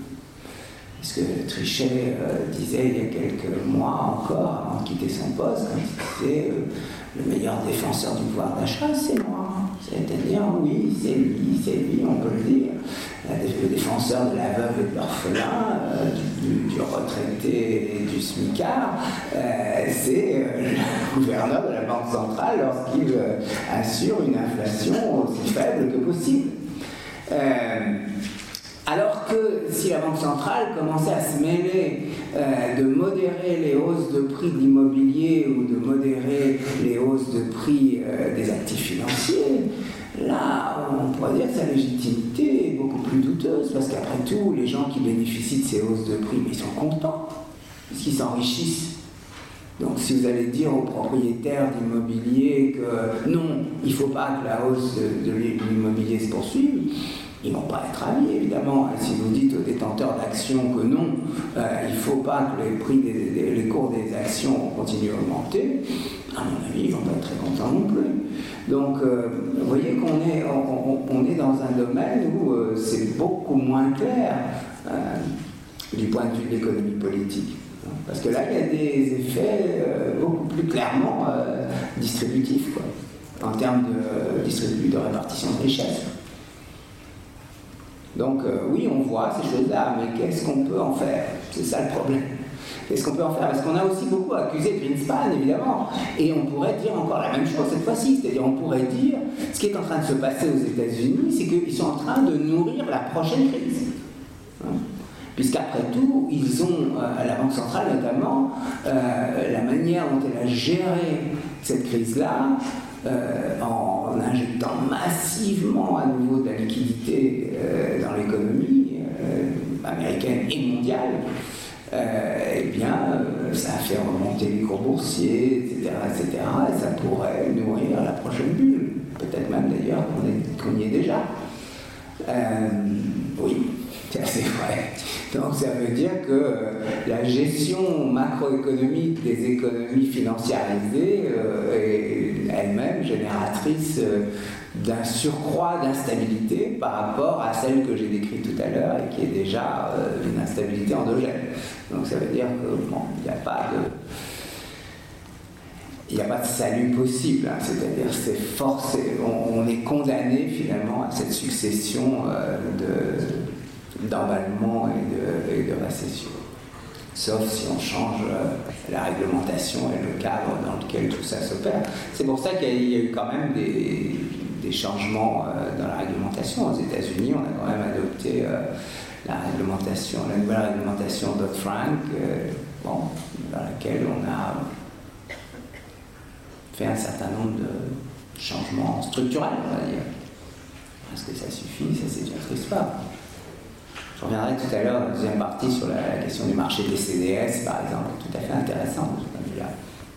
ce que Trichet euh, disait il y a quelques mois encore, avant de quitter son poste, quand il disait euh, le meilleur défenseur du pouvoir d'achat, c'est moi. C'est-à-dire, oui, c'est lui, c'est lui, on peut le dire. Le défenseur de la veuve et de l'orphelin, euh, du, du retraité et du smicard, euh, c'est euh, le gouverneur de la Banque centrale lorsqu'il euh, assure une inflation aussi faible que possible. Euh, Alors que si la Banque centrale commençait à se mêler euh, de modérer les hausses de prix de l'immobilier ou de modérer les hausses de prix euh, des actifs financiers, là, on pourrait dire que sa légitimité est beaucoup plus douteuse, parce qu'après tout, les gens qui bénéficient de ces hausses de prix, mais ils sont contents, puisqu'ils s'enrichissent. Donc si vous allez dire aux propriétaires d'immobilier que non, il ne faut pas que la hausse de, de l'immobilier se poursuive, ils ne vont pas être ravis, évidemment. Si vous dites aux détenteurs d'actions que non, euh, il ne faut pas que les prix, des, des, les cours des actions continuent à augmenter, à mon avis, ils ne vont pas être très contents non plus. Donc, euh, vous voyez qu'on est, on, on est dans un domaine où euh, c'est beaucoup moins clair euh, du point de vue de l'économie politique. Parce que là, il y a des effets euh, beaucoup plus clairement euh, distributifs, quoi, en termes de, distribu- de répartition de richesse. Donc euh, oui, on voit ces choses-là, mais qu'est-ce qu'on peut en faire? C'est ça le problème. Qu'est-ce qu'on peut en faire? Parce qu'on a aussi beaucoup accusé Greenspan, évidemment, et on pourrait dire encore la même chose cette fois-ci, c'est-à-dire on pourrait dire, ce qui est en train de se passer aux États-Unis, c'est qu'ils sont en train de nourrir la prochaine crise. Hein? Puisqu'après tout, ils ont, euh, à la Banque centrale notamment, euh, la manière dont elle a géré cette crise-là, Euh, en injectant massivement à nouveau de la liquidité euh, dans l'économie euh, américaine et mondiale, euh, eh bien, euh, ça a fait remonter les cours boursiers, et cetera, et cetera, et ça pourrait nourrir la prochaine bulle. Peut-être même d'ailleurs qu'on, est, qu'on y est déjà. Euh, oui, c'est vrai. Donc ça veut dire que euh, la gestion macroéconomique des économies financiarisées euh, est elle-même génératrice euh, d'un surcroît d'instabilité par rapport à celle que j'ai décrite tout à l'heure et qui est déjà euh, une instabilité endogène. Donc ça veut dire que bon, il n'y a pas de... il n'y a pas de salut possible, hein, c'est-à-dire c'est forcé, on, on est condamné finalement à cette succession euh, de, d'emballement et de, et de récession. Sauf si on change euh, la réglementation et le cadre dans lequel tout ça s'opère. C'est pour ça qu'il y a eu quand même des, des changements euh, dans la réglementation. Aux États-Unis, on a quand même adopté euh, la réglementation, la nouvelle réglementation Dodd-Frank, euh, bon, dans laquelle on a fait un certain nombre de changements structurels, on va dire. Est-ce que ça suffit? Ça, c'est une autre histoire. Je reviendrai tout à l'heure dans la deuxième partie sur la, la question du marché des C D S, par exemple, tout à fait intéressant de ce point de vue-là.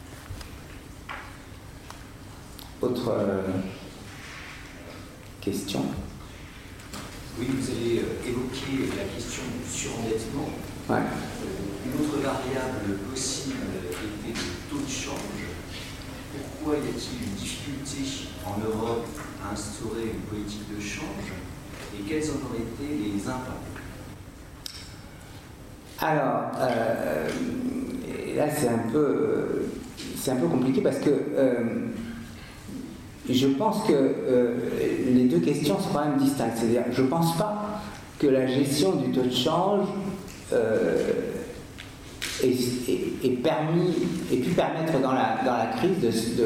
Autre euh, question? Oui, vous avez euh, évoqué la question du surendettement. Ouais. Euh, une autre variable possible était le taux de change. Pourquoi y a-t-il une difficulté en Europe à instaurer une politique de change et quels en auraient été les impacts? Alors, euh, là c'est un peu, c'est un peu compliqué parce que euh, je pense que euh, les deux questions sont quand même distinctes. C'est-à-dire, je ne pense pas que la gestion du taux de change euh, ait, ait, ait permis, ait pu permettre dans la, dans la crise de, de,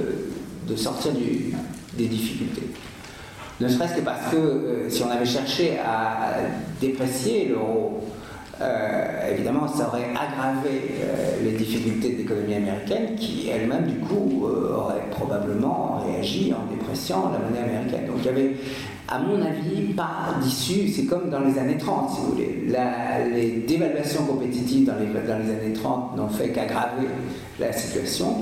de sortir du, des difficultés. Ne serait-ce que parce que euh, si on avait cherché à déprécier l'euro, Euh, évidemment, ça aurait aggravé euh, les difficultés de l'économie américaine qui, elle-même, du coup, euh, aurait probablement réagi en dépréciant la monnaie américaine. Donc il y avait, à mon avis, pas d'issue. C'est comme dans les années trente, si vous voulez. La, les dévaluations compétitives dans les, dans les années trente n'ont fait qu'aggraver la situation.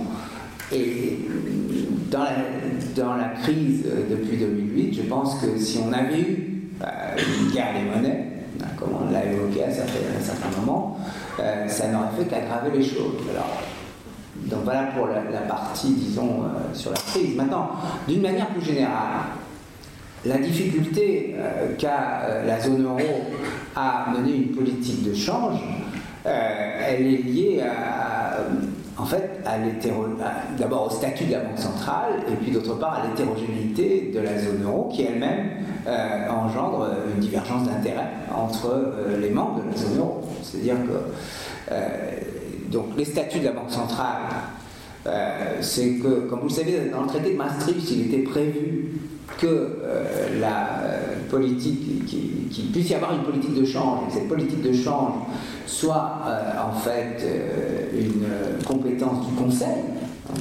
Et dans la, dans la crise depuis deux mille huit, je pense que si on avait eu euh, une guerre des monnaies, comme on l'a évoqué à certains, à certains moments, euh, ça n'aurait fait qu'aggraver les choses. Alors, donc voilà pour la, la partie, disons, euh, sur la crise. Maintenant, d'une manière plus générale, la difficulté euh, qu'a euh, la zone euro à mener une politique de change, euh, elle est liée à, en fait, à l'hétéro, d'abord au statut de la Banque centrale, et puis d'autre part à l'hétérogénéité de la zone euro, qui elle-même euh, engendre une divergence d'intérêt entre euh, les membres de la zone euro. C'est-à-dire que euh, donc, les statuts de la Banque centrale, euh, c'est que, comme vous le savez, dans le traité de Maastricht, il était prévu que euh, la euh, politique, qu'il qui puisse y avoir une politique de change, et que cette politique de change soit euh, en fait euh, une compétence du Conseil, hein.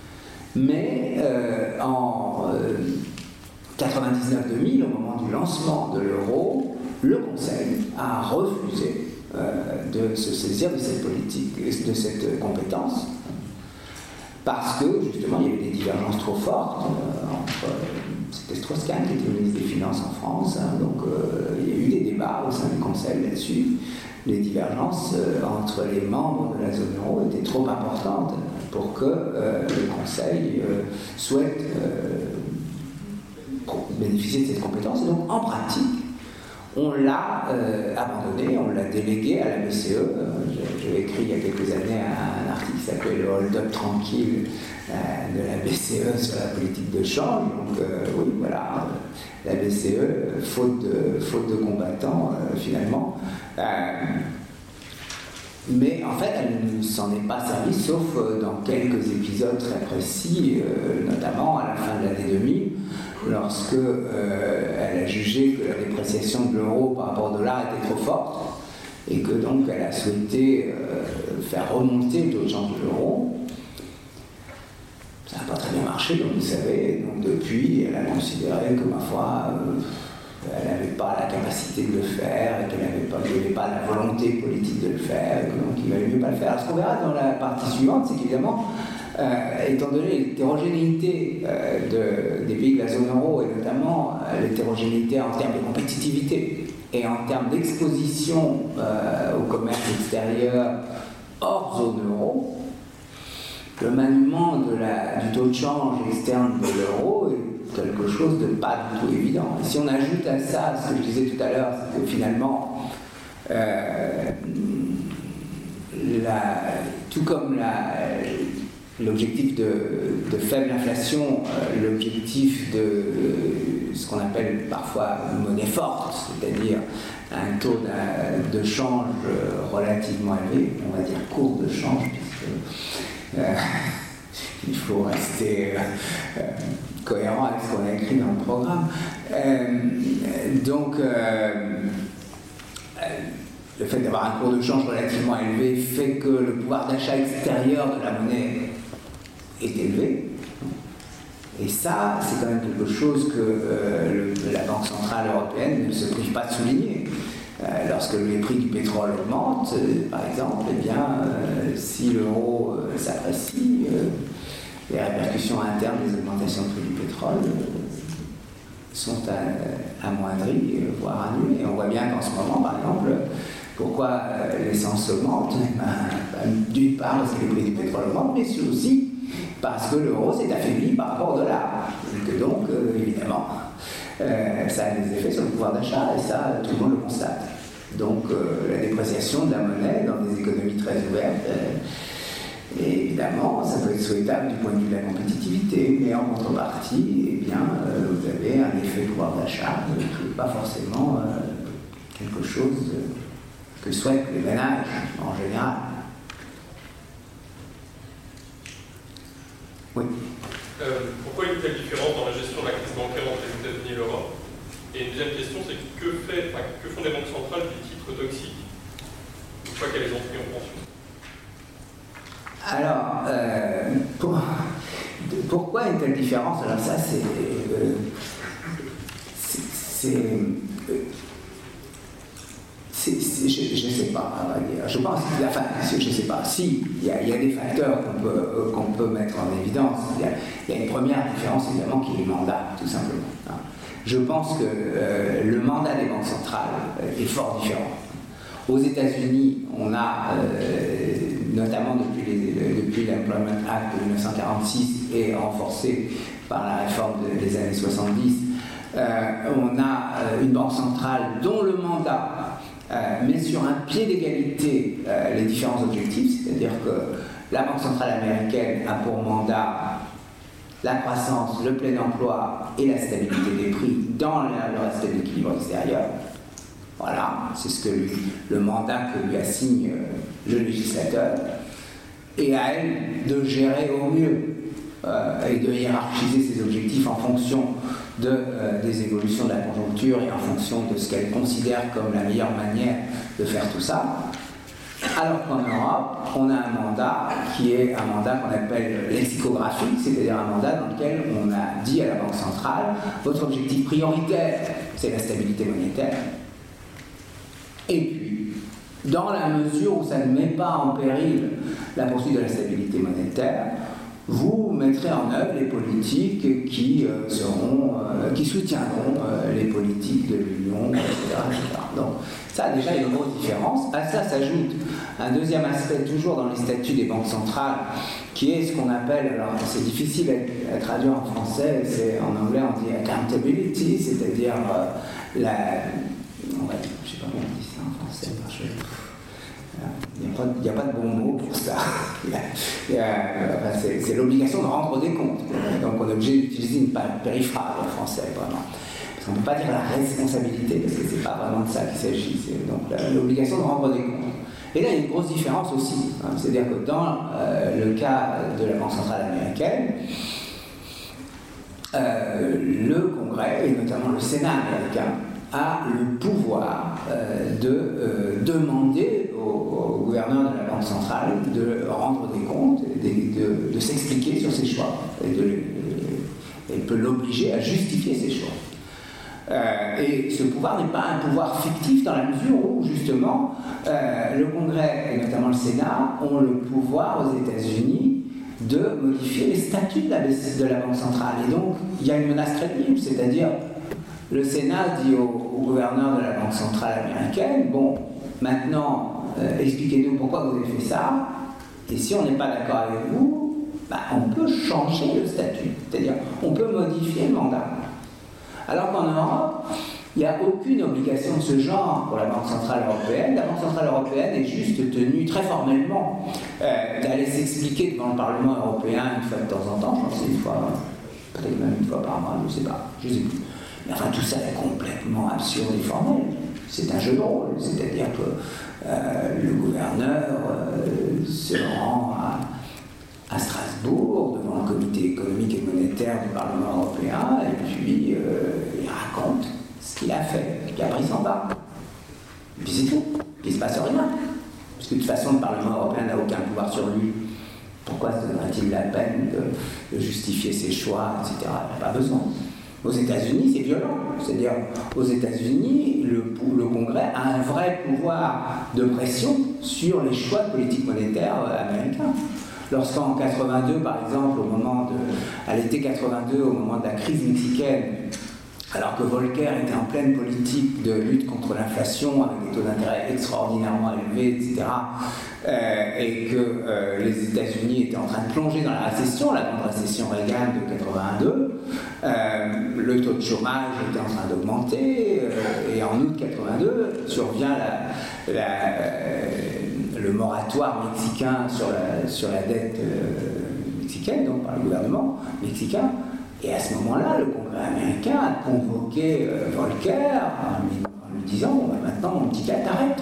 Mais euh, en euh, quatre-vingt-dix-neuf deux mille, au moment du lancement de l'euro, le Conseil a refusé euh, de se saisir de cette politique, de cette compétence, parce que justement il y avait des divergences trop fortes euh, entre. C'était Strauss-Kahn qui était le ministre des Finances en France, hein, donc euh, il y a eu des débats au sein du Conseil là-dessus. Les divergences euh, entre les membres de la zone euro étaient trop importantes pour que euh, le Conseil euh, souhaite euh, bénéficier de cette compétence. Et donc, en pratique, on l'a euh, abandonné, on l'a délégué à la B C E. J'ai écrit il y a quelques années un, un article qui s'appelait Le hold-up tranquille euh, de la B C E sur la politique de change. Donc, euh, oui, voilà, la B C E, faute de, faute de combattants, euh, finalement. Euh, mais en fait, elle ne s'en est pas servie, sauf dans quelques épisodes très précis, euh, notamment à la fin de l'année deux mille, lorsque euh, elle a jugé que la dépréciation de l'euro par rapport au dollar était trop forte, et que donc elle a souhaité euh, faire remonter le taux de change de l'euro. Ça n'a pas très bien marché, comme vous savez, donc depuis, elle a considéré que, ma foi, euh, elle n'avait pas la capacité de le faire, et qu'elle n'avait pas, pas la volonté politique de le faire, et que donc il valait mieux pas le faire. Alors, ce qu'on verra dans la partie suivante, c'est qu'évidemment, euh, étant donné l'hétérogénéité euh, de, des pays de la zone euro, et notamment euh, l'hétérogénéité en termes de compétitivité et en termes d'exposition euh, au commerce extérieur hors zone euro, le maniement de la, du taux de change externe de l'euro est quelque chose de pas du tout évident. Et si on ajoute à ça ce que je disais tout à l'heure, c'est que finalement, euh, la, tout comme la, l'objectif de, de faible inflation, euh, l'objectif de euh, ce qu'on appelle parfois une monnaie forte, c'est-à-dire un taux de, de change relativement élevé, on va dire court de change, puisque euh, il faut rester euh, cohérent avec ce qu'on a écrit dans le programme. Euh, donc, euh, euh, le fait d'avoir un cours de change relativement élevé fait que le pouvoir d'achat extérieur de la monnaie est élevé. Et ça, c'est quand même quelque chose que euh, le, la Banque Centrale Européenne ne se prive pas de souligner. Euh, lorsque les prix du pétrole augmentent, euh, par exemple, eh bien, euh, si l'euro euh, s'apprécie, euh, les répercussions internes des augmentations de prix du pétrole euh, sont amoindries, euh, voire annulées. On voit bien qu'en ce moment, par exemple, pourquoi euh, l'essence augmente, ben, d'une part parce que les prix du pétrole augmentent, mais aussi parce que l'euro s'est affaibli par rapport au dollar. Et que donc, euh, évidemment, euh, ça a des effets sur le pouvoir d'achat, et ça, tout le monde le constate. Donc, euh, la dépréciation de la monnaie dans des économies très ouvertes, euh, et évidemment, ça peut être souhaitable du point de vue de la compétitivité, mais en contrepartie, eh bien, euh, vous avez un effet pouvoir d'achat qui n'est pas forcément euh, quelque chose que souhaitent les ménages en général. Oui. Euh, pourquoi une telle différence dans la gestion de la crise bancaire entre les États-Unis et l'Europe? Et une deuxième question, c'est que, fait, enfin, que font les banques centrales des titres toxiques une fois qu'elles les ont pris en pension? Alors, euh, pour, pourquoi une telle différence? Alors ça, c'est... Euh, c'est... Euh, C'est, c'est, je ne sais pas, on va dire. Je pense, enfin, je ne sais pas, si, il y, y a des facteurs qu'on peut, euh, qu'on peut mettre en évidence. Il y, a, il y a une première différence, évidemment, qui est le mandat, tout simplement. Hein. Je pense que euh, le mandat des banques centrales euh, est fort différent. Aux États-Unis, on a, euh, notamment depuis, les, depuis l'Employment Act de dix-neuf cent quarante-six et renforcé par la réforme de, des années soixante-dix, euh, on a euh, une banque centrale dont le mandat Euh, met sur un pied d'égalité euh, les différents objectifs, c'est-à-dire que la Banque centrale américaine a pour mandat la croissance, le plein emploi et la stabilité des prix dans le respect de l'équilibre extérieur. Voilà, c'est ce que lui, le mandat que lui assigne euh, le législateur, et à elle de gérer au mieux euh, et de hiérarchiser ses objectifs en fonction De, euh, des évolutions de la conjoncture et en fonction de ce qu'elle considère comme la meilleure manière de faire tout ça. Alors qu'en Europe, on a un mandat qui est un mandat qu'on appelle lexicographique, c'est-à-dire un mandat dans lequel on a dit à la Banque centrale, votre objectif prioritaire, c'est la stabilité monétaire. Et puis, dans la mesure où ça ne met pas en péril la poursuite de la stabilité monétaire, vous mettrez en œuvre les politiques qui euh, seront, euh, qui soutiendront euh, les politiques de l'Union, et cetera, et cetera. Donc, ça a déjà une grosse différence. À ça s'ajoute un deuxième aspect, toujours dans les statuts des banques centrales, qui est ce qu'on appelle, alors c'est difficile à, à traduire en français, c'est, en anglais on dit accountability, c'est-à-dire euh, la. On va, je ne sais pas comment on dit ça en français, parce que, il n'y a, a pas de bon mot pour ça. C'est, c'est l'obligation de rendre des comptes. Donc on est obligé d'utiliser une périphrase en français, vraiment. Parce qu'on ne peut pas dire la responsabilité, parce que ce n'est pas vraiment de ça qu'il s'agit. C'est donc l'obligation de rendre des comptes. Et là, il y a une grosse différence aussi. Hein. C'est-à-dire que dans euh, le cas de la Banque centrale américaine, euh, le Congrès, et notamment le Sénat américain, a le pouvoir euh, de euh, demander au, au gouverneur de la Banque centrale de rendre des comptes, de, de, de s'expliquer sur ses choix. Et de, de, il peut l'obliger à justifier ses choix. Euh, et ce pouvoir n'est pas un pouvoir fictif dans la mesure où, justement, euh, le Congrès, et notamment le Sénat, ont le pouvoir aux États-Unis de modifier les statuts de la, de la Banque centrale. Et donc, il y a une menace crédible, c'est-à-dire le Sénat dit au, au gouverneur de la Banque centrale américaine, bon, maintenant, euh, expliquez-nous pourquoi vous avez fait ça, et si on n'est pas d'accord avec vous, bah, on peut changer le statut, c'est-à-dire on peut modifier le mandat. Alors qu'en Europe, Il n'y a aucune obligation de ce genre pour la Banque Centrale Européenne. La Banque Centrale Européenne est juste tenue très formellement euh, d'aller s'expliquer devant le Parlement européen une fois de temps en temps, je pense une fois, peut-être même une fois par mois, je ne sais pas, je ne sais plus. Mais enfin, tout ça est complètement absurde et formel. C'est un jeu de rôle, c'est-à-dire que euh, le gouverneur euh, se rend à, à Strasbourg devant le comité économique et monétaire du Parlement européen et puis euh, il raconte ce qu'il a fait, puis après il s'en va. Et puis c'est tout, puis il ne se passe rien. Parce que de toute façon, le Parlement européen n'a aucun pouvoir sur lui. Pourquoi se donnerait-il la peine de, de justifier ses choix, et cetera. Il n'y a pas besoin. Aux États-Unis, c'est violent. C'est-à-dire, aux États-Unis, le, le Congrès a un vrai pouvoir de pression sur les choix de politique monétaire américains. Lorsqu'en quatre-vingt-deux, par exemple, au moment de, à l'été quatre-vingt-deux, au moment de la crise mexicaine, alors que Volcker était en pleine politique de lutte contre l'inflation, avec des taux d'intérêt extraordinairement élevés, et cetera, euh, et que euh, les États-Unis étaient en train de plonger dans la récession, la grande récession Reagan de quatre-vingt-deux, euh, le taux de chômage était en train d'augmenter, euh, et en août quatre-vingt-deux survient la, la, euh, le moratoire mexicain sur la, sur la dette euh, mexicaine, donc par le gouvernement mexicain. Et à ce moment-là, le Congrès américain a convoqué euh, Volcker en lui, en lui disant bon, ben maintenant, mon petit gars, t'arrêtes.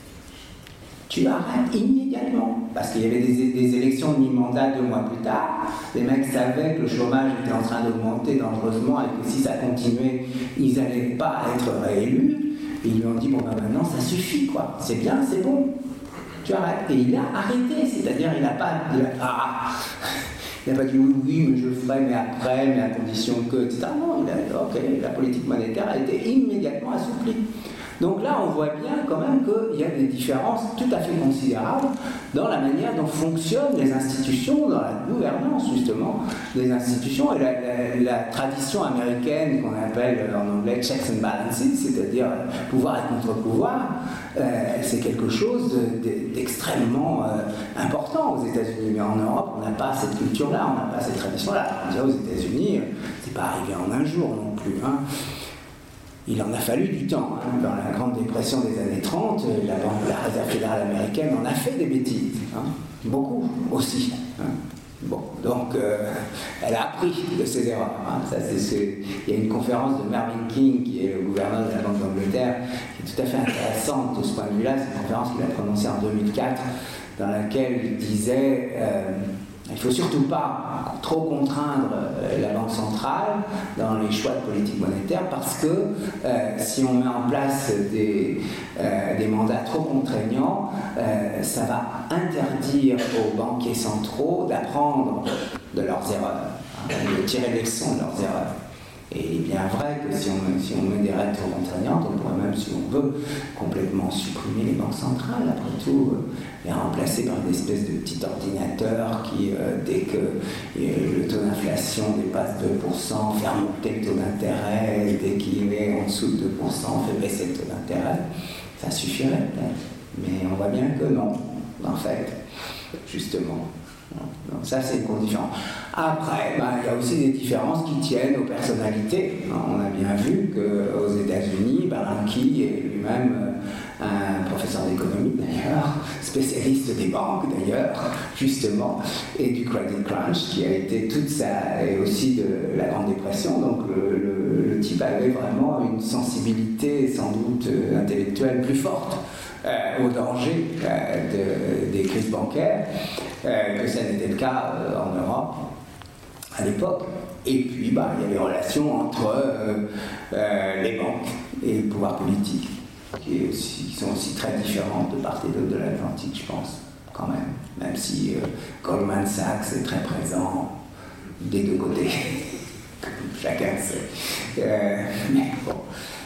Tu arrêtes immédiatement. Parce qu'il y avait des, des élections de mi-mandat deux mois plus tard. Les mecs savaient que le chômage était en train d'augmenter dangereusement et que si ça continuait, ils n'allaient pas être réélus. Et ils lui ont dit bon, ben maintenant, ça suffit, quoi. C'est bien, c'est bon. Tu arrêtes. Et il a arrêté. C'est-à-dire, il n'a pas. Il a, ah, Il n'a pas dit oui, oui, mais je le ferai, mais après, mais à condition que, et cetera. Non, il a dit, ok, la politique monétaire a été immédiatement assouplie. Donc là, on voit bien quand même qu'il y a des différences tout à fait considérables dans la manière dont fonctionnent les institutions, dans la gouvernance justement des institutions. Et la, la, la tradition américaine qu'on appelle en anglais checks and balances, c'est-à-dire pouvoir et contre-pouvoir, euh, c'est quelque chose d'extrêmement euh, important aux États-Unis. Mais en Europe, on n'a pas cette culture-là, on n'a pas cette tradition-là. On dirait aux États-Unis, c'est pas arrivé en un jour non plus. Hein. Il en a fallu du temps. Hein. Dans la Grande Dépression des années trente, la, banque, la Réserve fédérale américaine en a fait des bêtises. Hein. Beaucoup aussi. Hein. Bon, donc, euh, elle a appris de ses erreurs. Hein. Ça, c'est ce... Il y a une conférence de Mervyn King, qui est le gouverneur de la Banque d'Angleterre, qui est tout à fait intéressante de ce point de vue-là. C'est une conférence qu'il a prononcée en deux mille quatre, dans laquelle il disait... Euh, Il ne faut surtout pas trop contraindre euh, la Banque centrale dans les choix de politique monétaire parce que euh, si on met en place des, euh, des mandats trop contraignants, euh, ça va interdire aux banquiers centraux d'apprendre de leurs erreurs, hein, de tirer les leçons de leurs erreurs. Et il est bien vrai que si on, si on met des règles trop contraignantes, on pourrait même, si on veut, complètement supprimer les banques centrales, après tout, euh, les remplacer par des espèces de petits ordinateurs qui, euh, dès que euh, le taux d'inflation dépasse deux pour cent, fait remonter le taux d'intérêt, et dès qu'il est en dessous de deux pour cent, fait baisser le taux d'intérêt. Ça suffirait peut-être. Mais on voit bien que non, en fait, justement. Donc ça, c'est une condition. Après, ben, il y a aussi des différences qui tiennent aux personnalités. On a bien vu qu'aux États-Unis, Bernanke est lui-même un professeur d'économie d'ailleurs, spécialiste des banques d'ailleurs, justement, et du credit crunch, qui a été toute sa... et aussi de la Grande Dépression. Donc le, le, le type avait vraiment une sensibilité sans doute intellectuelle plus forte Euh, au danger euh, de, des crises bancaires, euh, que ça n'était le cas euh, en Europe à l'époque. Et puis, bah, il y a les relations entre euh, euh, les banques et le pouvoir politique, qui, est aussi, qui sont aussi très différentes de part et d'autre de l'Atlantique, je pense, quand même. Même si euh, Goldman Sachs est très présent des deux côtés, chacun sait. Euh, mais bon.